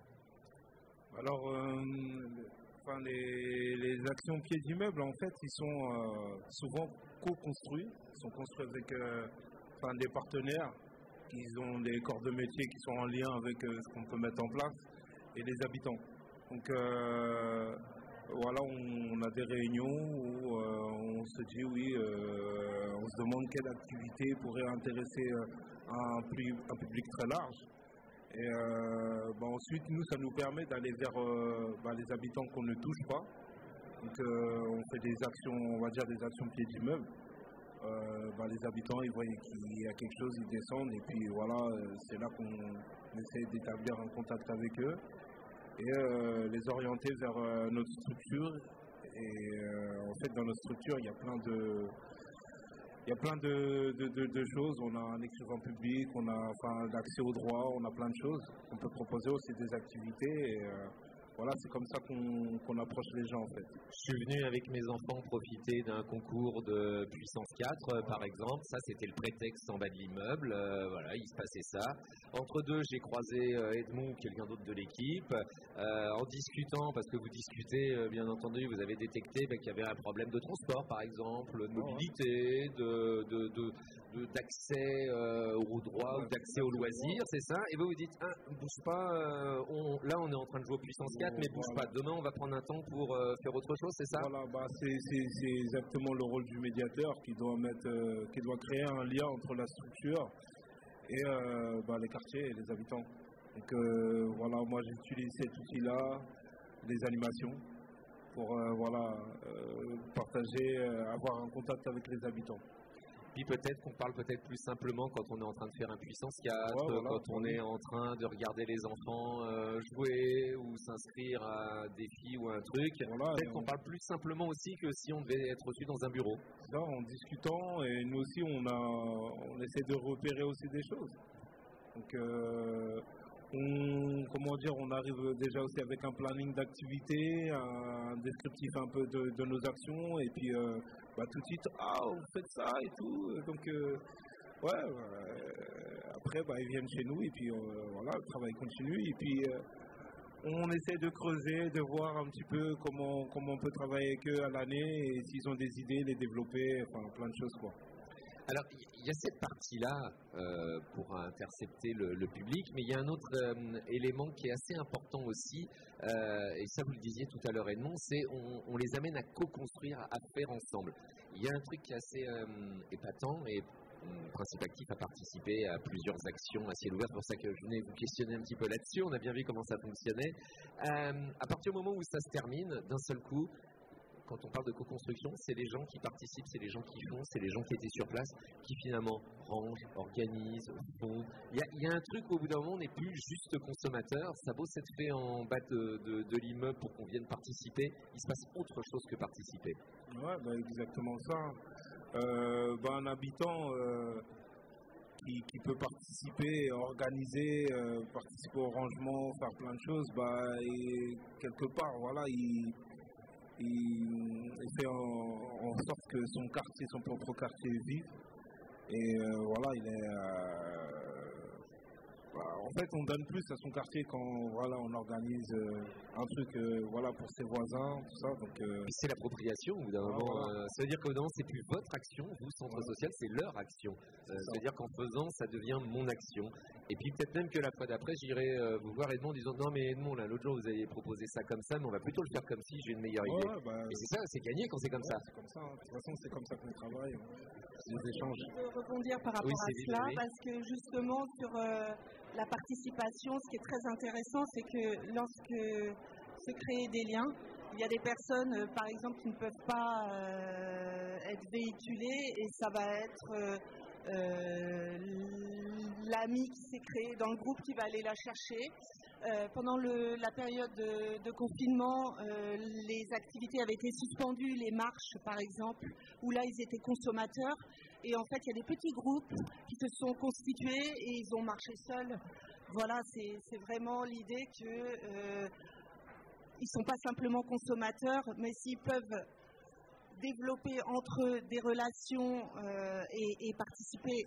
Alors, euh, enfin, les, les actions pieds d'immeuble, en fait, ils sont euh, souvent co-construits. Ils sont construits avec euh, enfin, des partenaires qui ont des corps de métier qui sont en lien avec euh, ce qu'on peut mettre en place et les habitants. Donc euh, voilà, on, on a des réunions où euh, on se dit oui, euh, on se demande quelle activité pourrait intéresser euh, un, un public très large. Et euh, bah ensuite, nous, ça nous permet d'aller vers euh, bah, les habitants qu'on ne touche pas. Donc euh, on fait des actions, on va dire des actions pieds d'immeuble. Euh, bah, les habitants, ils voient qu'il y a quelque chose, ils descendent et puis voilà, c'est là qu'on essaie d'établir un contact avec eux et euh, les orienter vers euh, notre structure. Et euh, en fait, dans notre structure, il y a plein de, il y a plein de, de, de, de choses. On a un écrivain public, on a enfin, l'accès au droit, on a plein de choses. On peut proposer aussi des activités. Et, euh, voilà, c'est comme ça qu'on, qu'on approche les gens en fait. Je suis venu avec mes enfants profiter d'un concours de puissance quatre, euh, par exemple. Ça, c'était le prétexte en bas de l'immeuble. Euh, voilà, il se passait ça. Entre deux, j'ai croisé euh, Edmond ou quelqu'un d'autre de l'équipe. Euh, en discutant, parce que vous discutez, euh, bien entendu, vous avez détecté bah, qu'il y avait un problème de transport, par exemple, de mobilité, de, de, de, de, d'accès euh, au droit ou d'accès aux loisirs, c'est ça. Et vous vous dites, ah, bouge pas, euh, on, là, on est en train de jouer au puissance quatre. Mais bouge voilà. pas, demain on va prendre un temps pour euh, faire autre chose, c'est ça? Voilà, bah, c'est, c'est, c'est exactement le rôle du médiateur qui doit, mettre, euh, qui doit créer un lien entre la structure et euh, bah, les quartiers et les habitants. Donc euh, voilà, moi j'utilise cet outil-là, les animations, pour euh, voilà, euh, partager, euh, avoir un contact avec les habitants. Puis peut-être qu'on parle peut-être plus simplement quand on est en train de faire un puissance quatre, ouais, voilà, quand on est en train de regarder les enfants euh, jouer ou s'inscrire à un défi ou un truc. Voilà, peut-être qu'on on... parle plus simplement aussi que si on devait être reçu dans un bureau. Ça, en discutant, et nous aussi on, a, on essaie de repérer aussi des choses. Donc euh, on, comment dire, on arrive déjà aussi avec un planning d'activité, un descriptif un peu de, de nos actions et puis euh, bah, tout de suite, ah, vous faites ça et tout. Donc, euh, ouais, euh, après, bah, ils viennent chez nous et puis, euh, voilà, le travail continue. Et puis, euh, on essaie de creuser, de voir un petit peu comment, comment on peut travailler avec eux à l'année et s'ils ont des idées, les développer, enfin, plein de choses, quoi. Alors, il y a cette partie-là euh, pour intercepter le, le public, mais il y a un autre euh, élément qui est assez important aussi, euh, et ça vous le disiez tout à l'heure Edmond, c'est on, on les amène à co-construire, à faire ensemble. Il y a un truc qui est assez euh, épatant, et le Principe Actif a participé à plusieurs actions à ciel ouvert, c'est pour ça que je venais vous questionner un petit peu là-dessus, on a bien vu comment ça fonctionnait. Euh, à partir du moment où ça se termine, d'un seul coup, quand on parle de co-construction, c'est les gens qui participent, c'est les gens qui font, c'est les gens qui étaient sur place, qui finalement rangent, organisent, font. Il y a, il y a un truc où au bout d'un moment, on n'est plus juste consommateur. Ça vaut s'être fait en bas de, de, de l'immeuble pour qu'on vienne participer. Il se passe autre chose que participer. Ouais, bah exactement ça. Euh, bah un habitant euh, qui, qui peut participer, organiser, euh, participer au rangement, faire plein de choses, bah, et quelque part, voilà, il... Il, il fait en, en sorte que son quartier, son propre quartier vive. Et euh, voilà, il est. Euh, bah, en fait, on donne plus à son quartier quand voilà, on organise euh, un truc euh, voilà, pour ses voisins, tout ça. Donc, euh, c'est l'appropriation au bout d'un moment. Voilà. Euh, ça veut dire qu'au bout d'un moment, c'est plus votre action, vous, centre voilà. social, c'est leur action. Euh, ça veut dire qu'en faisant, ça devient mon action. Et puis peut-être même que la fois d'après, j'irai euh, vous voir Edmond en disant non mais Edmond, là l'autre jour vous avez proposé ça comme ça, mais on va plutôt le faire comme si j'ai une meilleure ouais, idée. Bah, et c'est ça, c'est gagné quand c'est comme ouais, ça. C'est comme ça. Hein. De toute façon, c'est comme ça qu'on travaille. Hein. Les échanges. Je peux rebondir par rapport oui, à cela oui. parce que justement sur euh, la participation, ce qui est très intéressant, c'est que lorsque se créent des liens, il y a des personnes, euh, par exemple, qui ne peuvent pas euh, être véhiculées et ça va être euh, euh, l'ami qui s'est créé dans le groupe qui va aller la chercher. Euh, pendant le, la période de, de confinement, euh, les activités avaient été suspendues, les marches par exemple, où là ils étaient consommateurs. Et en fait, il y a des petits groupes qui se sont constitués et ils ont marché seuls. Voilà, c'est, c'est vraiment l'idée que euh, ils ne sont pas simplement consommateurs, mais s'ils peuvent développer entre eux des relations euh, et, et participer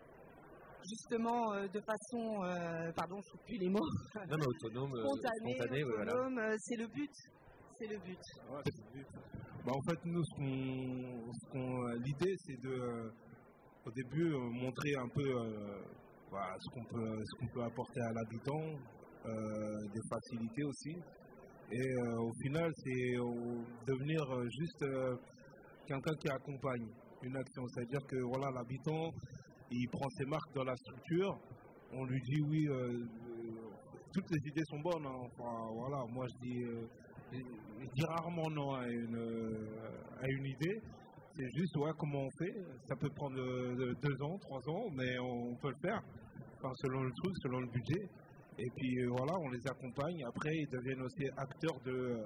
justement euh, de façon, euh, pardon, je ne trouve plus les mots, non, mais autonome, spontané, spontané, autonome, voilà. c'est le but. C'est le but. Ouais, c'est le but. Bah, en fait, nous, ce qu'on, ce qu'on, l'idée, c'est de, euh, au début, euh, montrer un peu euh, bah, ce, qu'on peut, ce qu'on peut apporter à l'habitant, euh, des facilités aussi. Et euh, au final, c'est euh, devenir juste euh, quelqu'un qui accompagne une action. C'est-à-dire que voilà, l'habitant, il prend ses marques dans la structure. On lui dit oui, euh, euh, toutes les idées sont bonnes. Hein. Enfin, voilà, moi je dis, euh, je, je dis rarement non à une, euh, à une idée. C'est juste ouais, comment on fait. Ça peut prendre euh, deux ans, trois ans, mais on, on peut le faire. Enfin, selon le truc, selon le budget. Et puis euh, voilà, on les accompagne. Après, ils deviennent aussi acteurs de,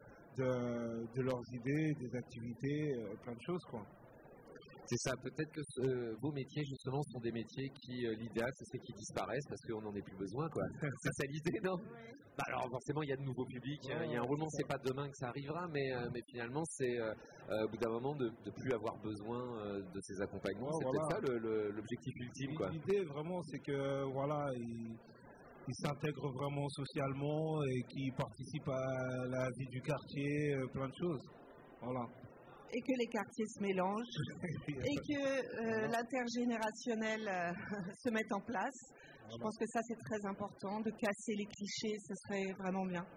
de, de leurs idées, des activités, euh, plein de choses, quoi. C'est ça, peut-être que euh, vos métiers justement sont des métiers qui, euh, l'idéal, ce serait qu'ils disparaissent parce qu'on n'en ait plus besoin, quoi. C'est ça l'idée, non? Bah alors forcément, il y a de nouveaux publics, il ouais, y a un roulement, c'est pas demain que ça arrivera, mais, euh, mais finalement, c'est euh, euh, au bout d'un moment de ne plus avoir besoin euh, de ces accompagnements. Ouais, c'est voilà. Peut-être ça le, le, l'objectif ultime, quoi. L'idée vraiment, c'est que voilà, ils, ils s'intègrent vraiment socialement et qu'ils participent à la vie du quartier, euh, plein de choses. Voilà. Et que les quartiers se mélangent et que euh, l'intergénérationnel euh, se mette en place. Je pense que ça, c'est très important, de casser les clichés, ce serait vraiment bien.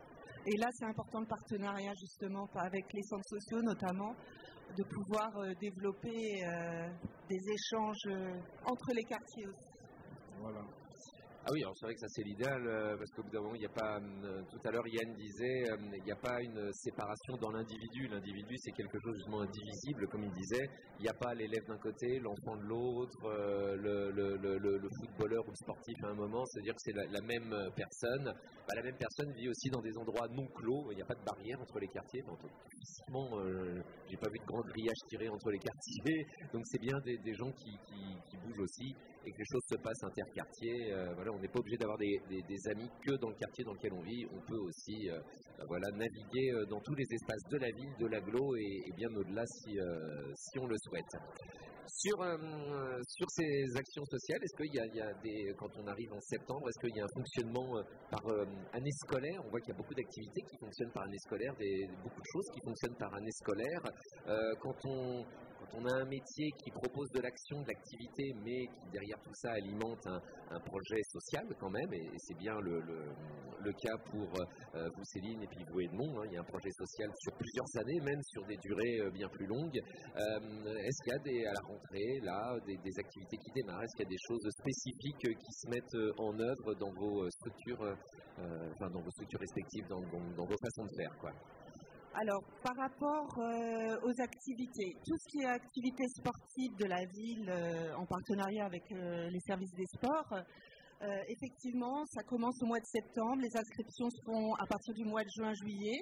Et là, c'est important le partenariat, justement, avec les centres sociaux, notamment, de pouvoir euh, développer euh, des échanges euh, entre les quartiers aussi. Voilà. Ah oui, alors c'est vrai que ça c'est l'idéal, euh, parce qu'au bout d'un moment, il n'y a pas, euh, tout à l'heure Yann disait, euh, il n'y a pas une séparation dans l'individu. L'individu c'est quelque chose justement indivisible, comme il disait. Il n'y a pas l'élève d'un côté, l'enfant de l'autre, euh, le, le, le, le footballeur ou le sportif à un moment, c'est-à-dire que c'est la, la même personne. Bah, la même personne vit aussi dans des endroits non clos, il n'y a pas de barrière entre les quartiers. Enfin, physiquement, euh, j'ai pas vu de grand grillage tiré entre les quartiers, donc c'est bien des, des gens qui, qui, qui bougent aussi et que les choses se passent interquartiers. Euh, voilà, on n'est pas obligé d'avoir des, des, des amis que dans le quartier dans lequel on vit. On peut aussi euh, voilà, naviguer euh, dans tous les espaces de la ville, de l'agglo et, et bien au-delà si, euh, si on le souhaite. Sur, euh, sur ces actions sociales, est-ce qu'il y a, il y a des, quand on arrive en septembre, est-ce qu'il y a un fonctionnement euh, par euh, année scolaire? On voit qu'il y a beaucoup d'activités qui fonctionnent par année scolaire, des, beaucoup de choses qui fonctionnent par année scolaire. Euh, quand on Quand on a un métier qui propose de l'action, de l'activité, mais qui derrière tout ça alimente un, un projet social quand même, et, et c'est bien le, le, le cas pour euh, vous Céline et puis vous Edmond, hein, il y a un projet social sur plusieurs années, même sur des durées euh, bien plus longues. Euh, est-ce qu'il y a des, à la rentrée, là, des, des activités qui démarrent? Est-ce qu'il y a des choses spécifiques qui se mettent en œuvre dans vos structures, euh, enfin dans vos structures respectives, dans, dans, dans vos façons de faire, quoi? Alors, par rapport euh, aux activités, tout ce qui est activités sportives de la ville euh, en partenariat avec euh, les services des sports, euh, effectivement, ça commence au mois de septembre. Les inscriptions se font à partir du mois de juin-juillet.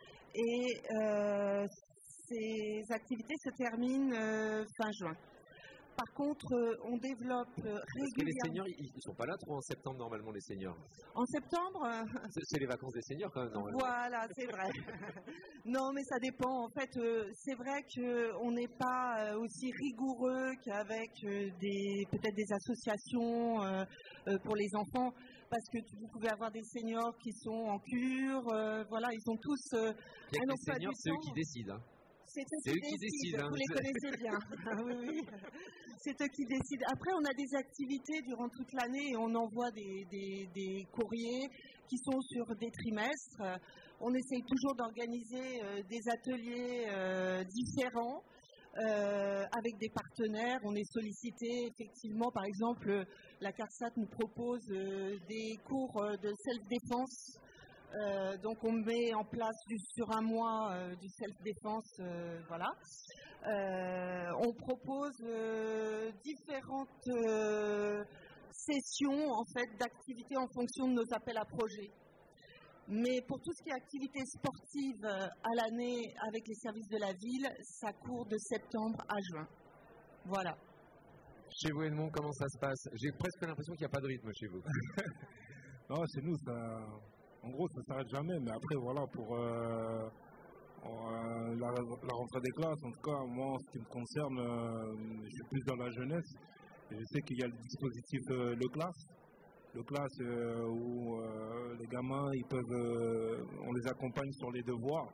Et euh, ces activités se terminent euh, fin juin. Par contre, euh, on développe euh, régulièrement... Parce que les seniors, ils ne sont pas là trop en septembre, normalement, les seniors. En septembre euh... c'est, c'est les vacances des seniors, quand même, normalement. Voilà, c'est vrai. Non, mais ça dépend. En fait, euh, c'est vrai qu'on n'est pas euh, aussi rigoureux qu'avec euh, des, peut-être des associations euh, euh, pour les enfants, parce que vous pouvez avoir des seniors qui sont en cure, euh, voilà, ils ont tous... Euh, les seniors, c'est eux qui décident, hein. C'est eux, c'est qui, eux qui décident, décident, vous hein. Les connaissez bien. Oui, oui. C'est eux qui décident. Après, on a des activités durant toute l'année et on envoie des, des, des courriers qui sont sur des trimestres. On essaye toujours d'organiser euh, des ateliers euh, différents Euh, avec des partenaires, on est sollicité effectivement, par exemple, la CARSAT nous propose euh, des cours de self-défense, euh, donc on met en place du, sur un mois euh, du self-défense, euh, voilà. Euh, on propose euh, différentes euh, sessions en fait d'activités en fonction de nos appels à projets. Mais pour tout ce qui est activité sportive à l'année avec les services de la ville, ça court de septembre à juin. Voilà. Chez vous, Edmond, comment ça se passe? J'ai presque l'impression qu'il n'y a pas de rythme chez vous. Non, chez nous, ça, en gros, ça ne s'arrête jamais. Mais après, voilà, pour euh, euh, la, la rentrée des classes, en tout cas, moi, en ce qui me concerne, euh, je suis plus dans la jeunesse. Et je sais qu'il y a le dispositif euh, Le Classe. Le classe euh, où euh, les gamins, ils peuvent, euh, on les accompagne sur les devoirs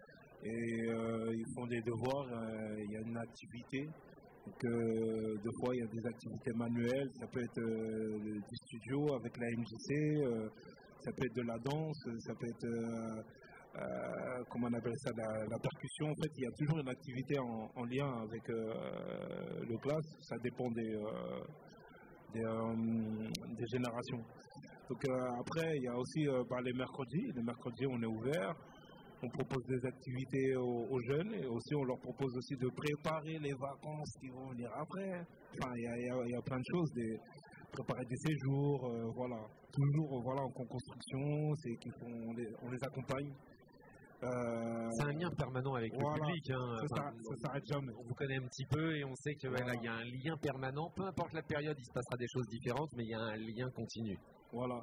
et euh, ils font des devoirs, euh, il y a une activité. Donc, euh, deux fois, il y a des activités manuelles, ça peut être euh, du studio avec la M J C, euh, ça peut être de la danse, ça peut être, euh, euh, comment on appelle ça, la, la percussion. En fait, il y a toujours une activité en, en lien avec euh, le classe, ça dépend des... Euh, Des, euh, des générations. Donc euh, après, il y a aussi euh, bah, les mercredis. Les mercredis, on est ouvert. On propose des activités aux, aux jeunes et aussi on leur propose aussi de préparer les vacances qui vont venir après. Enfin, il y a, y a, y a plein de choses. Des, préparer des séjours, euh, voilà. Toujours voilà, en construction, c'est qu'ils font, on les, on les accompagne. Euh, c'est un lien permanent avec voilà, le public. Hein. Ça ne s'arrête jamais. On vous connaît un petit peu et on sait qu'il voilà. y a un lien permanent. Peu importe la période, il se passera des choses différentes, mais il y a un lien continu. Voilà.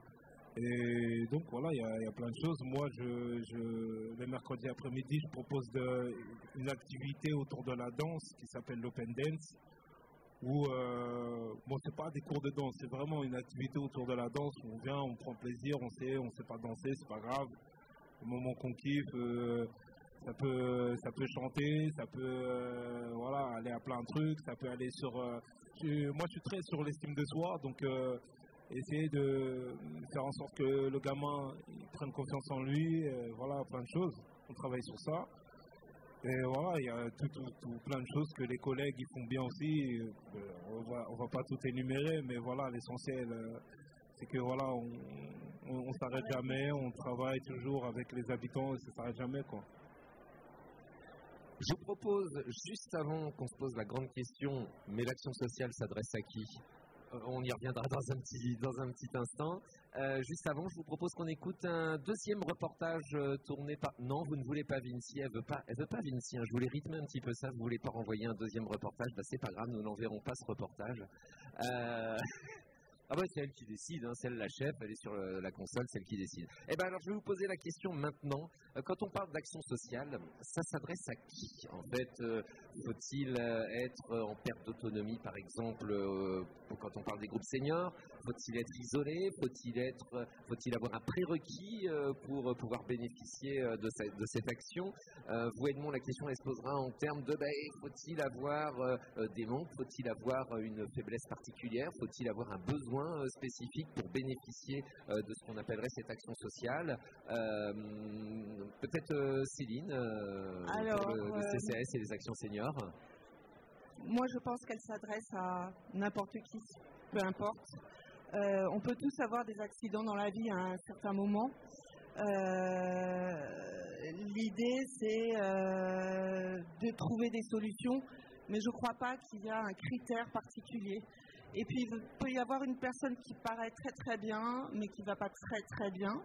Et donc voilà, il y, y a plein de choses. Moi, je, je, le mercredi après-midi, je propose de, une activité autour de la danse qui s'appelle l'Open Dance. Où, euh, bon, c'est pas des cours de danse, c'est vraiment une activité autour de la danse. Où on vient, on prend plaisir, on sait, on sait pas danser, c'est pas grave. Au moment qu'on kiffe, euh, ça, peut, ça peut chanter, ça peut euh, voilà, aller à plein de trucs, ça peut aller sur... Euh, je, moi, je suis très sur l'estime de soi, donc euh, essayer de faire en sorte que le gamin il prenne confiance en lui, euh, voilà, plein de choses. On travaille sur ça. Et voilà, il y a tout, tout, tout, plein de choses que les collègues ils font bien aussi. Euh, on va, on va pas tout énumérer, mais voilà, l'essentiel... Euh, c'est que voilà, on ne s'arrête jamais, on travaille toujours avec les habitants et ça ne s'arrête jamais, quoi. Je vous propose, juste avant qu'on se pose la grande question, mais l'action sociale s'adresse à qui? On y reviendra dans un petit, dans un petit instant. Euh, juste avant, je vous propose qu'on écoute un deuxième reportage euh, tourné par... Non, vous ne voulez pas Vinci, elle ne veut pas, elle veut pas Vinci. Hein. Je voulais rythmer un petit peu ça, vous ne voulez pas renvoyer un deuxième reportage. Bah, c'est pas grave, nous n'enverrons pas ce reportage. Euh... Ah bah c'est elle qui décide, hein, c'est elle la chef, elle est sur le, la console, c'est elle qui décide. Eh bien alors je vais vous poser la question maintenant. Euh, quand on parle d'action sociale, ça s'adresse à qui? En fait, euh, faut-il euh, être en perte d'autonomie par exemple euh, quand on parle des groupes seniors? Faut-il être isolé? Faut-il être, faut-il avoir un prérequis euh, pour pouvoir bénéficier euh, de, cette, de cette action? euh, Vous Edmond, la question elle se posera en termes de bah, faut-il avoir euh, des manques? Faut-il avoir une faiblesse particulière? Faut-il avoir un besoin spécifique pour bénéficier euh, de ce qu'on appellerait cette action sociale? euh, Peut-être euh, Céline, euh, Alors, pour le, le C C S euh, et les actions seniors. Moi, je pense qu'elle s'adresse à n'importe qui, peu importe. Euh, on peut tous avoir des accidents dans la vie à un certain moment. Euh, L'idée, c'est euh, de trouver des solutions, mais je ne crois pas qu'il y a un critère particulier. Et puis, il peut y avoir une personne qui paraît très très bien, mais qui ne va pas très très bien.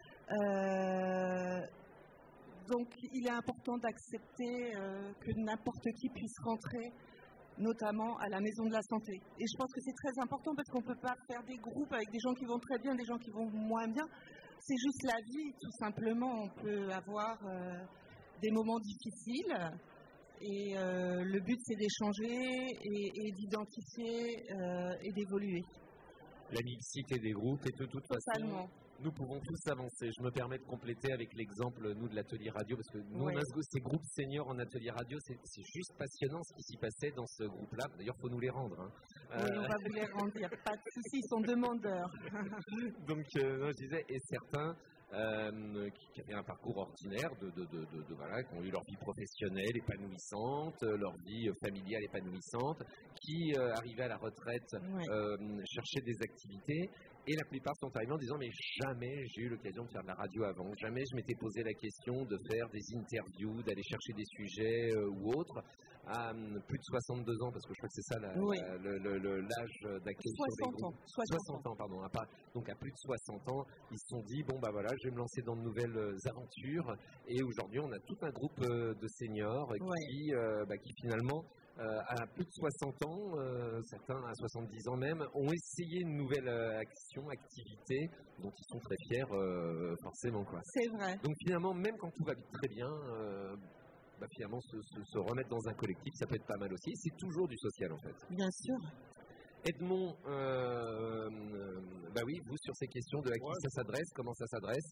Euh, donc, il est important d'accepter euh, que n'importe qui puisse rentrer, notamment à la maison de la santé. Et je pense que c'est très important parce qu'on ne peut pas faire des groupes avec des gens qui vont très bien, des gens qui vont moins bien. C'est juste la vie, tout simplement. On peut avoir euh, des moments difficiles. Et euh, le but, c'est d'échanger et, et d'identifier euh, et d'évoluer. La mixité des groupes, et de toute Totalement. façon, nous pouvons tous avancer. Je me permets de compléter avec l'exemple, nous, de l'atelier radio, parce que nous, Oui. on a ces groupes seniors en atelier radio, c'est, c'est juste passionnant ce qui s'y passait dans ce groupe-là. D'ailleurs, il faut nous les rendre. Hein. Oui, euh... on va vous les rendre, pas de soucis, ils sont demandeurs. Donc, euh, non, je disais, et certains... euh, qui, qui avaient un parcours ordinaire, de, de, de, de, de, voilà, qui ont eu leur vie professionnelle épanouissante, leur vie familiale épanouissante, qui euh, arrivaient à la retraite Ouais. euh, chercher des activités. Et la plupart sont arrivés en disant mais jamais j'ai eu l'occasion de faire de la radio avant, jamais je m'étais posé la question de faire des interviews, d'aller chercher des sujets euh, ou autres. À um, plus de soixante-deux ans, parce que je crois que c'est ça la, Oui. la, le, le, le, l'âge d'accueil sur les soixante ans. groupes. soixante soixante ans, pardon. À part, donc à plus de soixante ans, ils se sont dit bon bah voilà, je vais me lancer dans de nouvelles euh, aventures. Et aujourd'hui, on a tout un groupe euh, de seniors euh, Ouais. qui, euh, bah, qui finalement Euh, à plus de soixante ans, euh, certains à soixante-dix ans même, ont essayé une nouvelle euh, action, activité, dont ils sont très fiers, euh, forcément. Quoi. C'est vrai. Donc finalement, même quand tout va très bien, euh, bah, finalement, se, se, se remettre dans un collectif, ça peut être pas mal aussi. C'est toujours du social, en fait. Bien sûr. Edmond, euh, bah oui, vous, sur ces questions de à qui Ouais. ça s'adresse, comment ça s'adresse?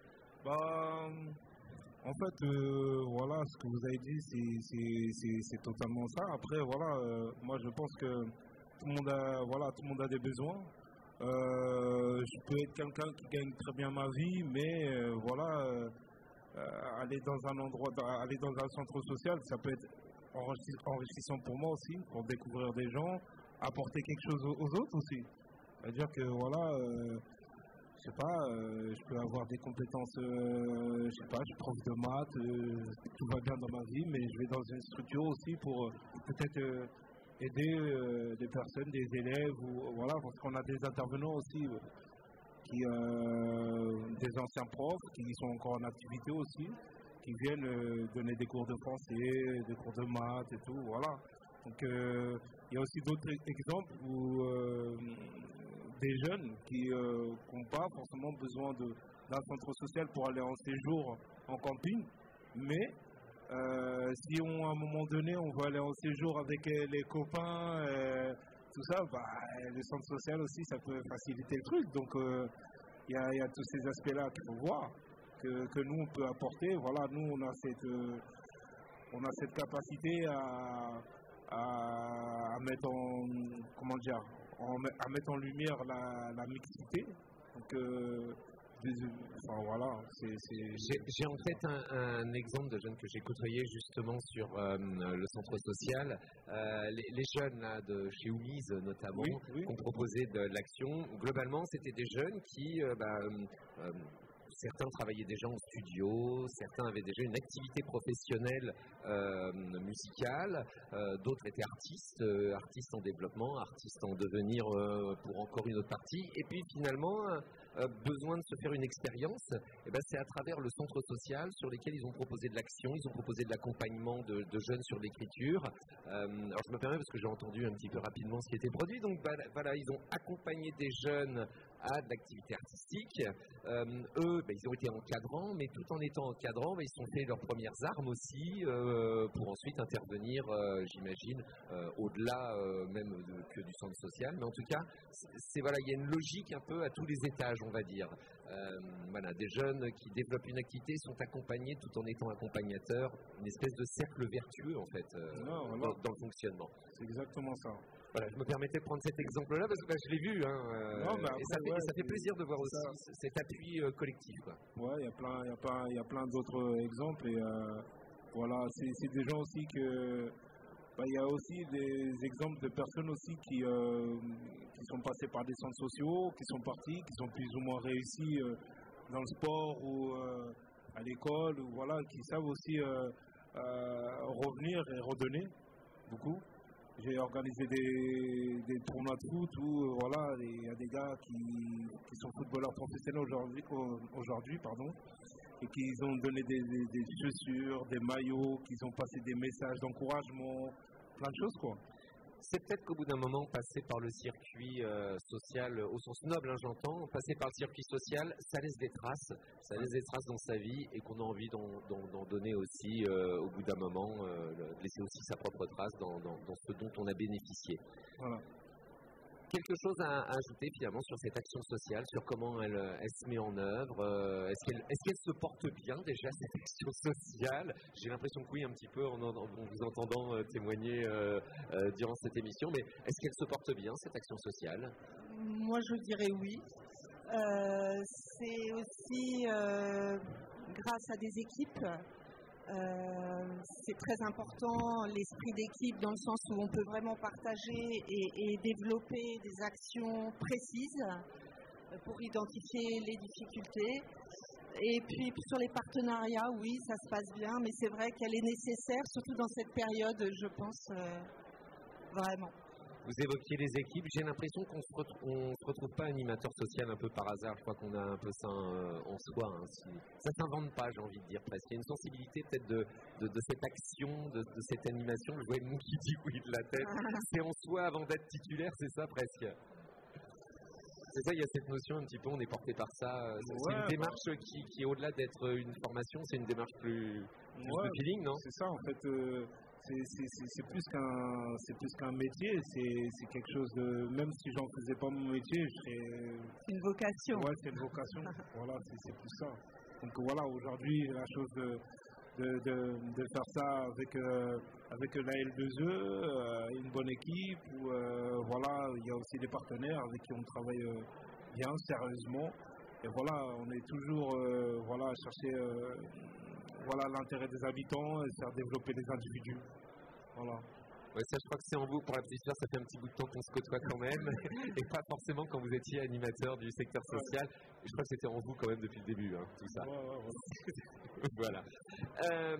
Bah, en fait, euh, voilà, ce que vous avez dit, c'est, c'est, c'est, c'est totalement ça. Après, voilà, euh, moi je pense que tout le monde a, voilà, tout le monde a des besoins. Euh, je peux être quelqu'un qui gagne très bien ma vie, mais euh, voilà, euh, euh, aller dans un endroit, aller dans un centre social, ça peut être enrichi- enrichissant pour moi aussi, pour découvrir des gens, apporter quelque chose aux, aux autres aussi. C'est-à-dire que voilà. Euh, Je sais pas, euh, je peux avoir des compétences, euh, je sais pas, je suis prof de maths, euh, tout va bien dans ma vie, mais je vais dans une structure aussi pour euh, peut-être euh, aider euh, des personnes, des élèves, ou voilà, parce qu'on a des intervenants aussi, euh, qui, euh, des anciens profs qui sont encore en activité aussi, qui viennent euh, donner des cours de français, des cours de maths et tout, voilà. Donc euh, il y a aussi d'autres exemples où euh, des jeunes qui n'ont euh, pas forcément besoin de, d'un centre social pour aller en séjour en camping, mais euh, si on, à un moment donné on veut aller en séjour avec euh, les copains, euh, tout ça, bah, le centre social aussi ça peut faciliter le truc. Donc il euh, y, y a tous ces aspects-là qu'il faut voir, que, que nous on peut apporter. Voilà, nous on a cette, euh, on a cette capacité à, à, à mettre en, comment dire, à mettre en lumière la, la mixité. Donc, euh, des, enfin, voilà, c'est, c'est... J'ai, j'ai en fait un, un exemple de jeunes que j'ai côtoyé justement sur euh, le centre social. Euh, les, les jeunes là, de chez Oumise notamment, oui, oui. qui ont proposé de l'action. Globalement, c'était des jeunes qui... Euh, bah, euh, certains travaillaient déjà en studio, certains avaient déjà une activité professionnelle euh, musicale, euh, d'autres étaient artistes, euh, artistes en développement, artistes en devenir euh, pour encore une autre partie. Et puis finalement, euh, besoin de se faire une expérience, et ben c'est à travers le centre social sur lesquels ils ont proposé de l'action, ils ont proposé de l'accompagnement de, de jeunes sur l'écriture. Euh, alors je me permets parce que j'ai entendu un petit peu rapidement ce qui était produit. Donc voilà, ils ont accompagné des jeunes à de l'activité artistique. Euh, eux, ben, ils ont été encadrants, mais tout en étant encadrants, ben, ils se sont fait leurs premières armes aussi euh, pour ensuite intervenir, euh, j'imagine, euh, au-delà euh, même de, que du centre social. Mais en tout cas, c'est, c'est, voilà, il y a une logique un peu à tous les étages, on va dire. Euh, voilà, des jeunes qui développent une activité sont accompagnés tout en étant accompagnateurs, une espèce de cercle vertueux en fait euh, non, voilà. dans, dans le fonctionnement. C'est exactement ça. Voilà, je me permettais de prendre cet exemple-là parce que bah, je l'ai vu, hein, euh, non, bah après, et ça fait, ouais, ça fait plaisir de voir aussi ça. cet appui euh, collectif. Quoi. Ouais, il y a plein, il y a plein, il y a plein d'autres exemples et euh, voilà, c'est, c'est des gens aussi que, bah, il y a aussi des exemples de personnes aussi qui, euh, qui sont passées par des centres sociaux, qui sont partis, qui sont plus ou moins réussis euh, dans le sport ou euh, à l'école, ou voilà, qui savent aussi euh, euh, revenir et redonner beaucoup. J'ai organisé des, des tournois de foot où euh, voilà, il y a des gars qui, qui sont footballeurs professionnels aujourd'hui, aujourd'hui pardon, et qui ont donné des, des, des chaussures, des maillots, qui ont passé des messages d'encouragement, plein de choses quoi. C'est peut-être qu'au bout d'un moment, passer par le circuit euh, social, au sens noble, hein, j'entends, passer par le circuit social, ça laisse des traces, ça laisse des traces dans sa vie et qu'on a envie d'en, d'en, d'en donner aussi, euh, au bout d'un moment, euh, laisser aussi sa propre trace dans, dans, dans ce dont on a bénéficié. Voilà. Quelque chose à, à ajouter finalement sur cette action sociale, sur comment elle, elle se met en œuvre, euh, est-ce, qu'elle, est-ce qu'elle se porte bien déjà cette action sociale? J'ai l'impression que oui un petit peu en, en, en vous entendant euh, témoigner euh, euh, durant cette émission, mais est-ce qu'elle se porte bien cette action sociale? Moi je dirais oui. Euh, c'est aussi euh, grâce à des équipes. Euh, c'est très important l'esprit d'équipe dans le sens où on peut vraiment partager et, et développer des actions précises pour identifier les difficultés. Et puis sur les partenariats, oui, ça se passe bien, mais c'est vrai qu'elle est nécessaire, surtout dans cette période, je pense, euh, vraiment. Vous évoquiez les équipes, j'ai l'impression qu'on se retrouve, on se retrouve pas animateur social un peu par hasard, je crois qu'on a un peu ça euh, en soi. Hein, si... Ça s'invente pas, j'ai envie de dire presque. Il y a une sensibilité peut-être de, de, de cette action, de, de cette animation. Je vois Edmond qui dit oui de la tête. C'est en soi avant d'être titulaire, c'est ça presque. C'est ça, il y a cette notion un petit peu, on est porté par ça. C'est ouais, une démarche bah... qui, qui est au-delà d'être une formation, c'est une démarche plus, plus ouais, de feeling, non? C'est ça, en fait. Euh... C'est plus qu'un plus qu'un métier, c'est quelque chose de... Même si j'en faisais pas mon métier, je serais... C'est une vocation. Ouais, c'est une vocation. Voilà, c'est plus ça. Donc voilà, aujourd'hui, la chose de, de, de, de faire ça avec, euh, avec la L deux E, euh, une bonne équipe, où euh, voilà, il y a aussi des partenaires avec qui on travaille euh, bien, sérieusement. Et voilà, on est toujours euh, voilà, à chercher... Euh, Voilà l'intérêt des habitants et faire développer les individus. Voilà. Ouais, ça, je crois que c'est en vous. Pour la petite histoire, ça fait un petit bout de temps qu'on se côtoie quand même, et pas forcément quand vous étiez animateur du secteur social. Ouais. Et je crois que c'était en vous quand même depuis le début, hein, tout ça. Ouais, ouais, ouais. Voilà. Euh,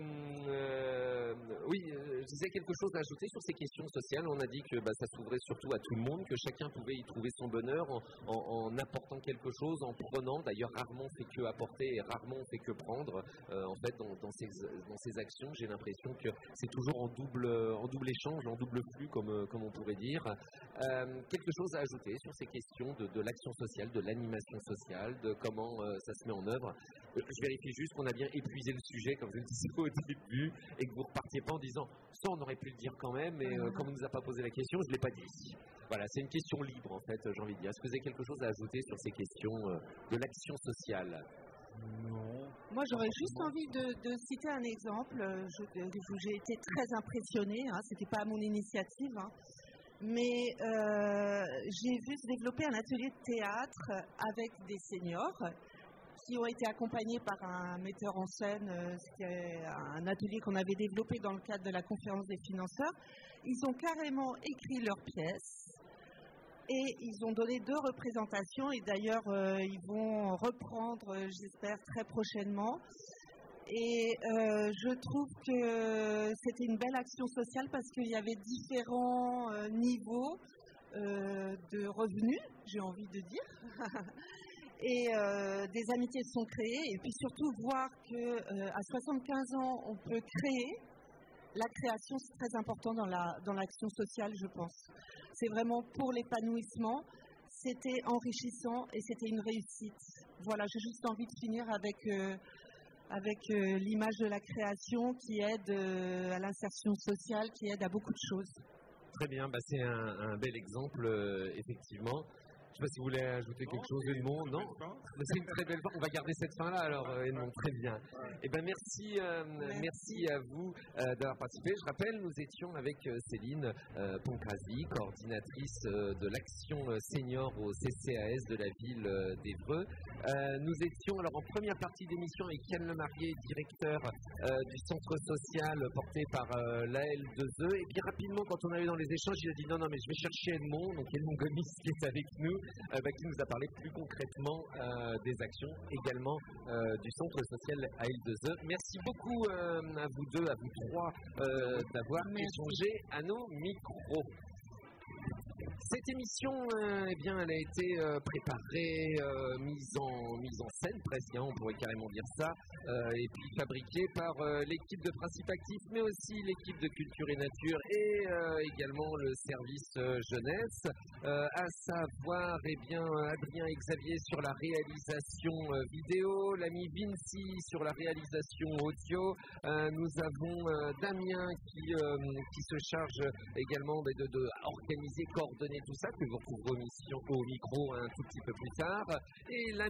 euh, oui, je disais quelque chose à ajouter sur ces questions sociales. On a dit que bah, ça s'ouvrait surtout à tout le monde, que chacun pouvait y trouver son bonheur en, en, en apportant quelque chose, en prenant. D'ailleurs, rarement on fait que apporter et rarement on fait que prendre. Euh, en fait, dans, dans, ces, dans ces actions, j'ai l'impression que c'est toujours en double, en double échange, en double flux, comme, comme on pourrait dire. Euh, quelque chose à ajouter sur ces questions de, de l'action sociale, de l'animation sociale, de comment euh, ça se met en œuvre. Euh, je vérifie juste qu'on a bien épuisé le sujet, comme je le disais au début, et que vous ne repartiez pas en disant « ça, on aurait pu le dire quand même, mais euh, comme on ne nous a pas posé la question, je ne l'ai pas dit ». Voilà, c'est une question libre, en fait, j'ai envie de dire. Est-ce que vous avez quelque chose à ajouter sur ces questions euh, de l'action sociale ? Non. Moi, j'aurais juste envie de, de citer un exemple où j'ai été très impressionnée. Hein, ce n'était pas à mon initiative, hein, mais euh, j'ai vu se développer un atelier de théâtre avec des seniors qui ont été accompagnés par un metteur en scène, euh, c'était un atelier qu'on avait développé dans le cadre de la conférence des financeurs. Ils ont carrément écrit leurs pièces. Et ils ont donné deux représentations et d'ailleurs euh, ils vont reprendre, euh, j'espère, très prochainement. Et euh, je trouve que c'était une belle action sociale parce qu'il y avait différents euh, niveaux euh, de revenus, j'ai envie de dire. Et euh, des amitiés se sont créées et puis surtout voir qu'à euh, soixante-quinze ans on peut créer. La création, c'est très important dans la, dans l'action sociale, je pense. C'est vraiment pour l'épanouissement. C'était enrichissant et c'était une réussite. Voilà, j'ai juste envie de finir avec, euh, avec euh, l'image de la création qui aide euh, à l'insertion sociale, qui aide à beaucoup de choses. Très bien, bah c'est un, un bel exemple, euh, effectivement. Je ne sais pas si vous voulez ajouter non, quelque chose, Edmond. Non, c'est une très belle fin. On va garder cette fin-là, alors, euh, Edmond. Très bien. Ouais. Eh ben, merci, euh, merci. merci à vous euh, d'avoir participé. Je rappelle, nous étions avec euh, Céline euh, Poncrazy, coordinatrice euh, de l'action senior au C C A S de la ville euh, d'Évreux. Euh, nous étions alors en première partie d'émission avec Yann Lemarié, directeur euh, du centre social porté par euh, l'A L deux E. Et puis rapidement, quand on allait dans les échanges, il a dit non, non, mais je vais chercher Edmond, donc Edmond Gomis qui est avec nous. Euh, bah, qui nous a parlé plus concrètement euh, des actions également euh, du centre social A L deux E. Merci beaucoup euh, à vous deux, à vous trois euh, d'avoir échangé à nos micros. Cette émission, euh, eh bien, elle a été euh, préparée, euh, mise, en, mise en scène presque, hein, on pourrait carrément dire ça, euh, et puis fabriquée par euh, l'équipe de Principe Actif, mais aussi l'équipe de Culture et Nature et euh, également le service euh, jeunesse. Euh, à savoir, eh bien, Adrien et Xavier sur la réalisation euh, vidéo, l'ami Vinci sur la réalisation audio. Euh, nous avons euh, Damien qui, euh, qui se charge également de, de, de organiser, coordonner tout ça, que vous retrouverez au micro un tout petit peu plus tard. Et l'ami Jean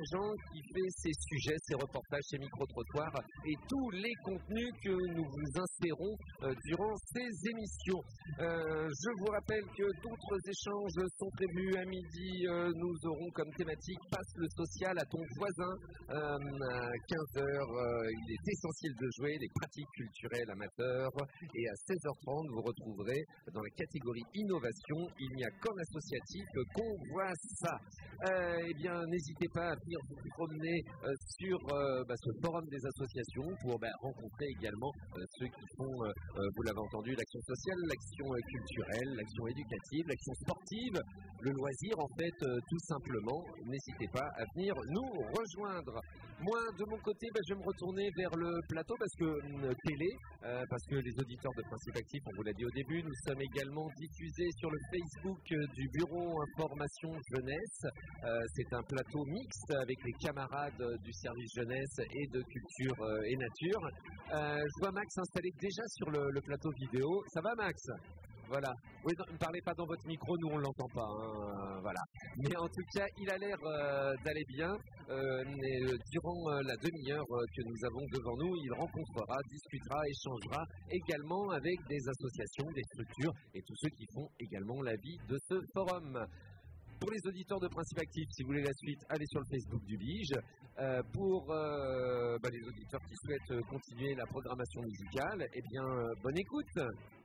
Jean qui fait ses sujets, ses reportages, ses micro-trottoirs et tous les contenus que nous vous insérons euh, durant ces émissions. Euh, je vous rappelle que d'autres échanges sont prévus à midi. Euh, nous aurons comme thématique « Passe le social à ton voisin euh, » à quinze heures. Euh, il est essentiel de jouer les pratiques culturelles amateurs. Et à seize heures trente, vous retrouverez dans la catégorie innovation, il n'y a qu'en associatif qu'on voit ça. Euh, eh bien, n'hésitez pas à venir vous promener euh, sur euh, bah, ce forum des associations pour bah, rencontrer également euh, ceux qui font, euh, vous l'avez entendu, l'action sociale, l'action euh, culturelle, l'action éducative, l'action sportive, le loisir en fait, euh, tout simplement. N'hésitez pas à venir nous rejoindre. Moi, de mon côté, bah, je vais me retourner vers le plateau parce que euh, télé, euh, parce que les auditeurs de Principe Actif, on vous l'a dit au début, nous sommes également diffusés sur le Facebook euh, du Bureau Information Jeunesse. Euh, c'est un plateau mixte avec les camarades euh, du service jeunesse et de culture euh, et nature. Euh, je vois Max installé déjà sur le, le plateau vidéo. Ça va, Max ? Voilà. Oui, non, ne parlez pas dans votre micro, nous on ne l'entend pas. Hein, voilà. Mais en tout cas, il a l'air euh, d'aller bien. Euh, et, euh, durant euh, la demi-heure euh, que nous avons devant nous, il rencontrera, discutera, échangera également avec des associations, des structures et tous ceux qui font également la vie de ce forum. Pour les auditeurs de Principe Actif, si vous voulez la suite, allez sur le Facebook du Bige. Euh, pour euh, bah, les auditeurs qui souhaitent continuer la programmation musicale, eh bien, euh, bonne écoute.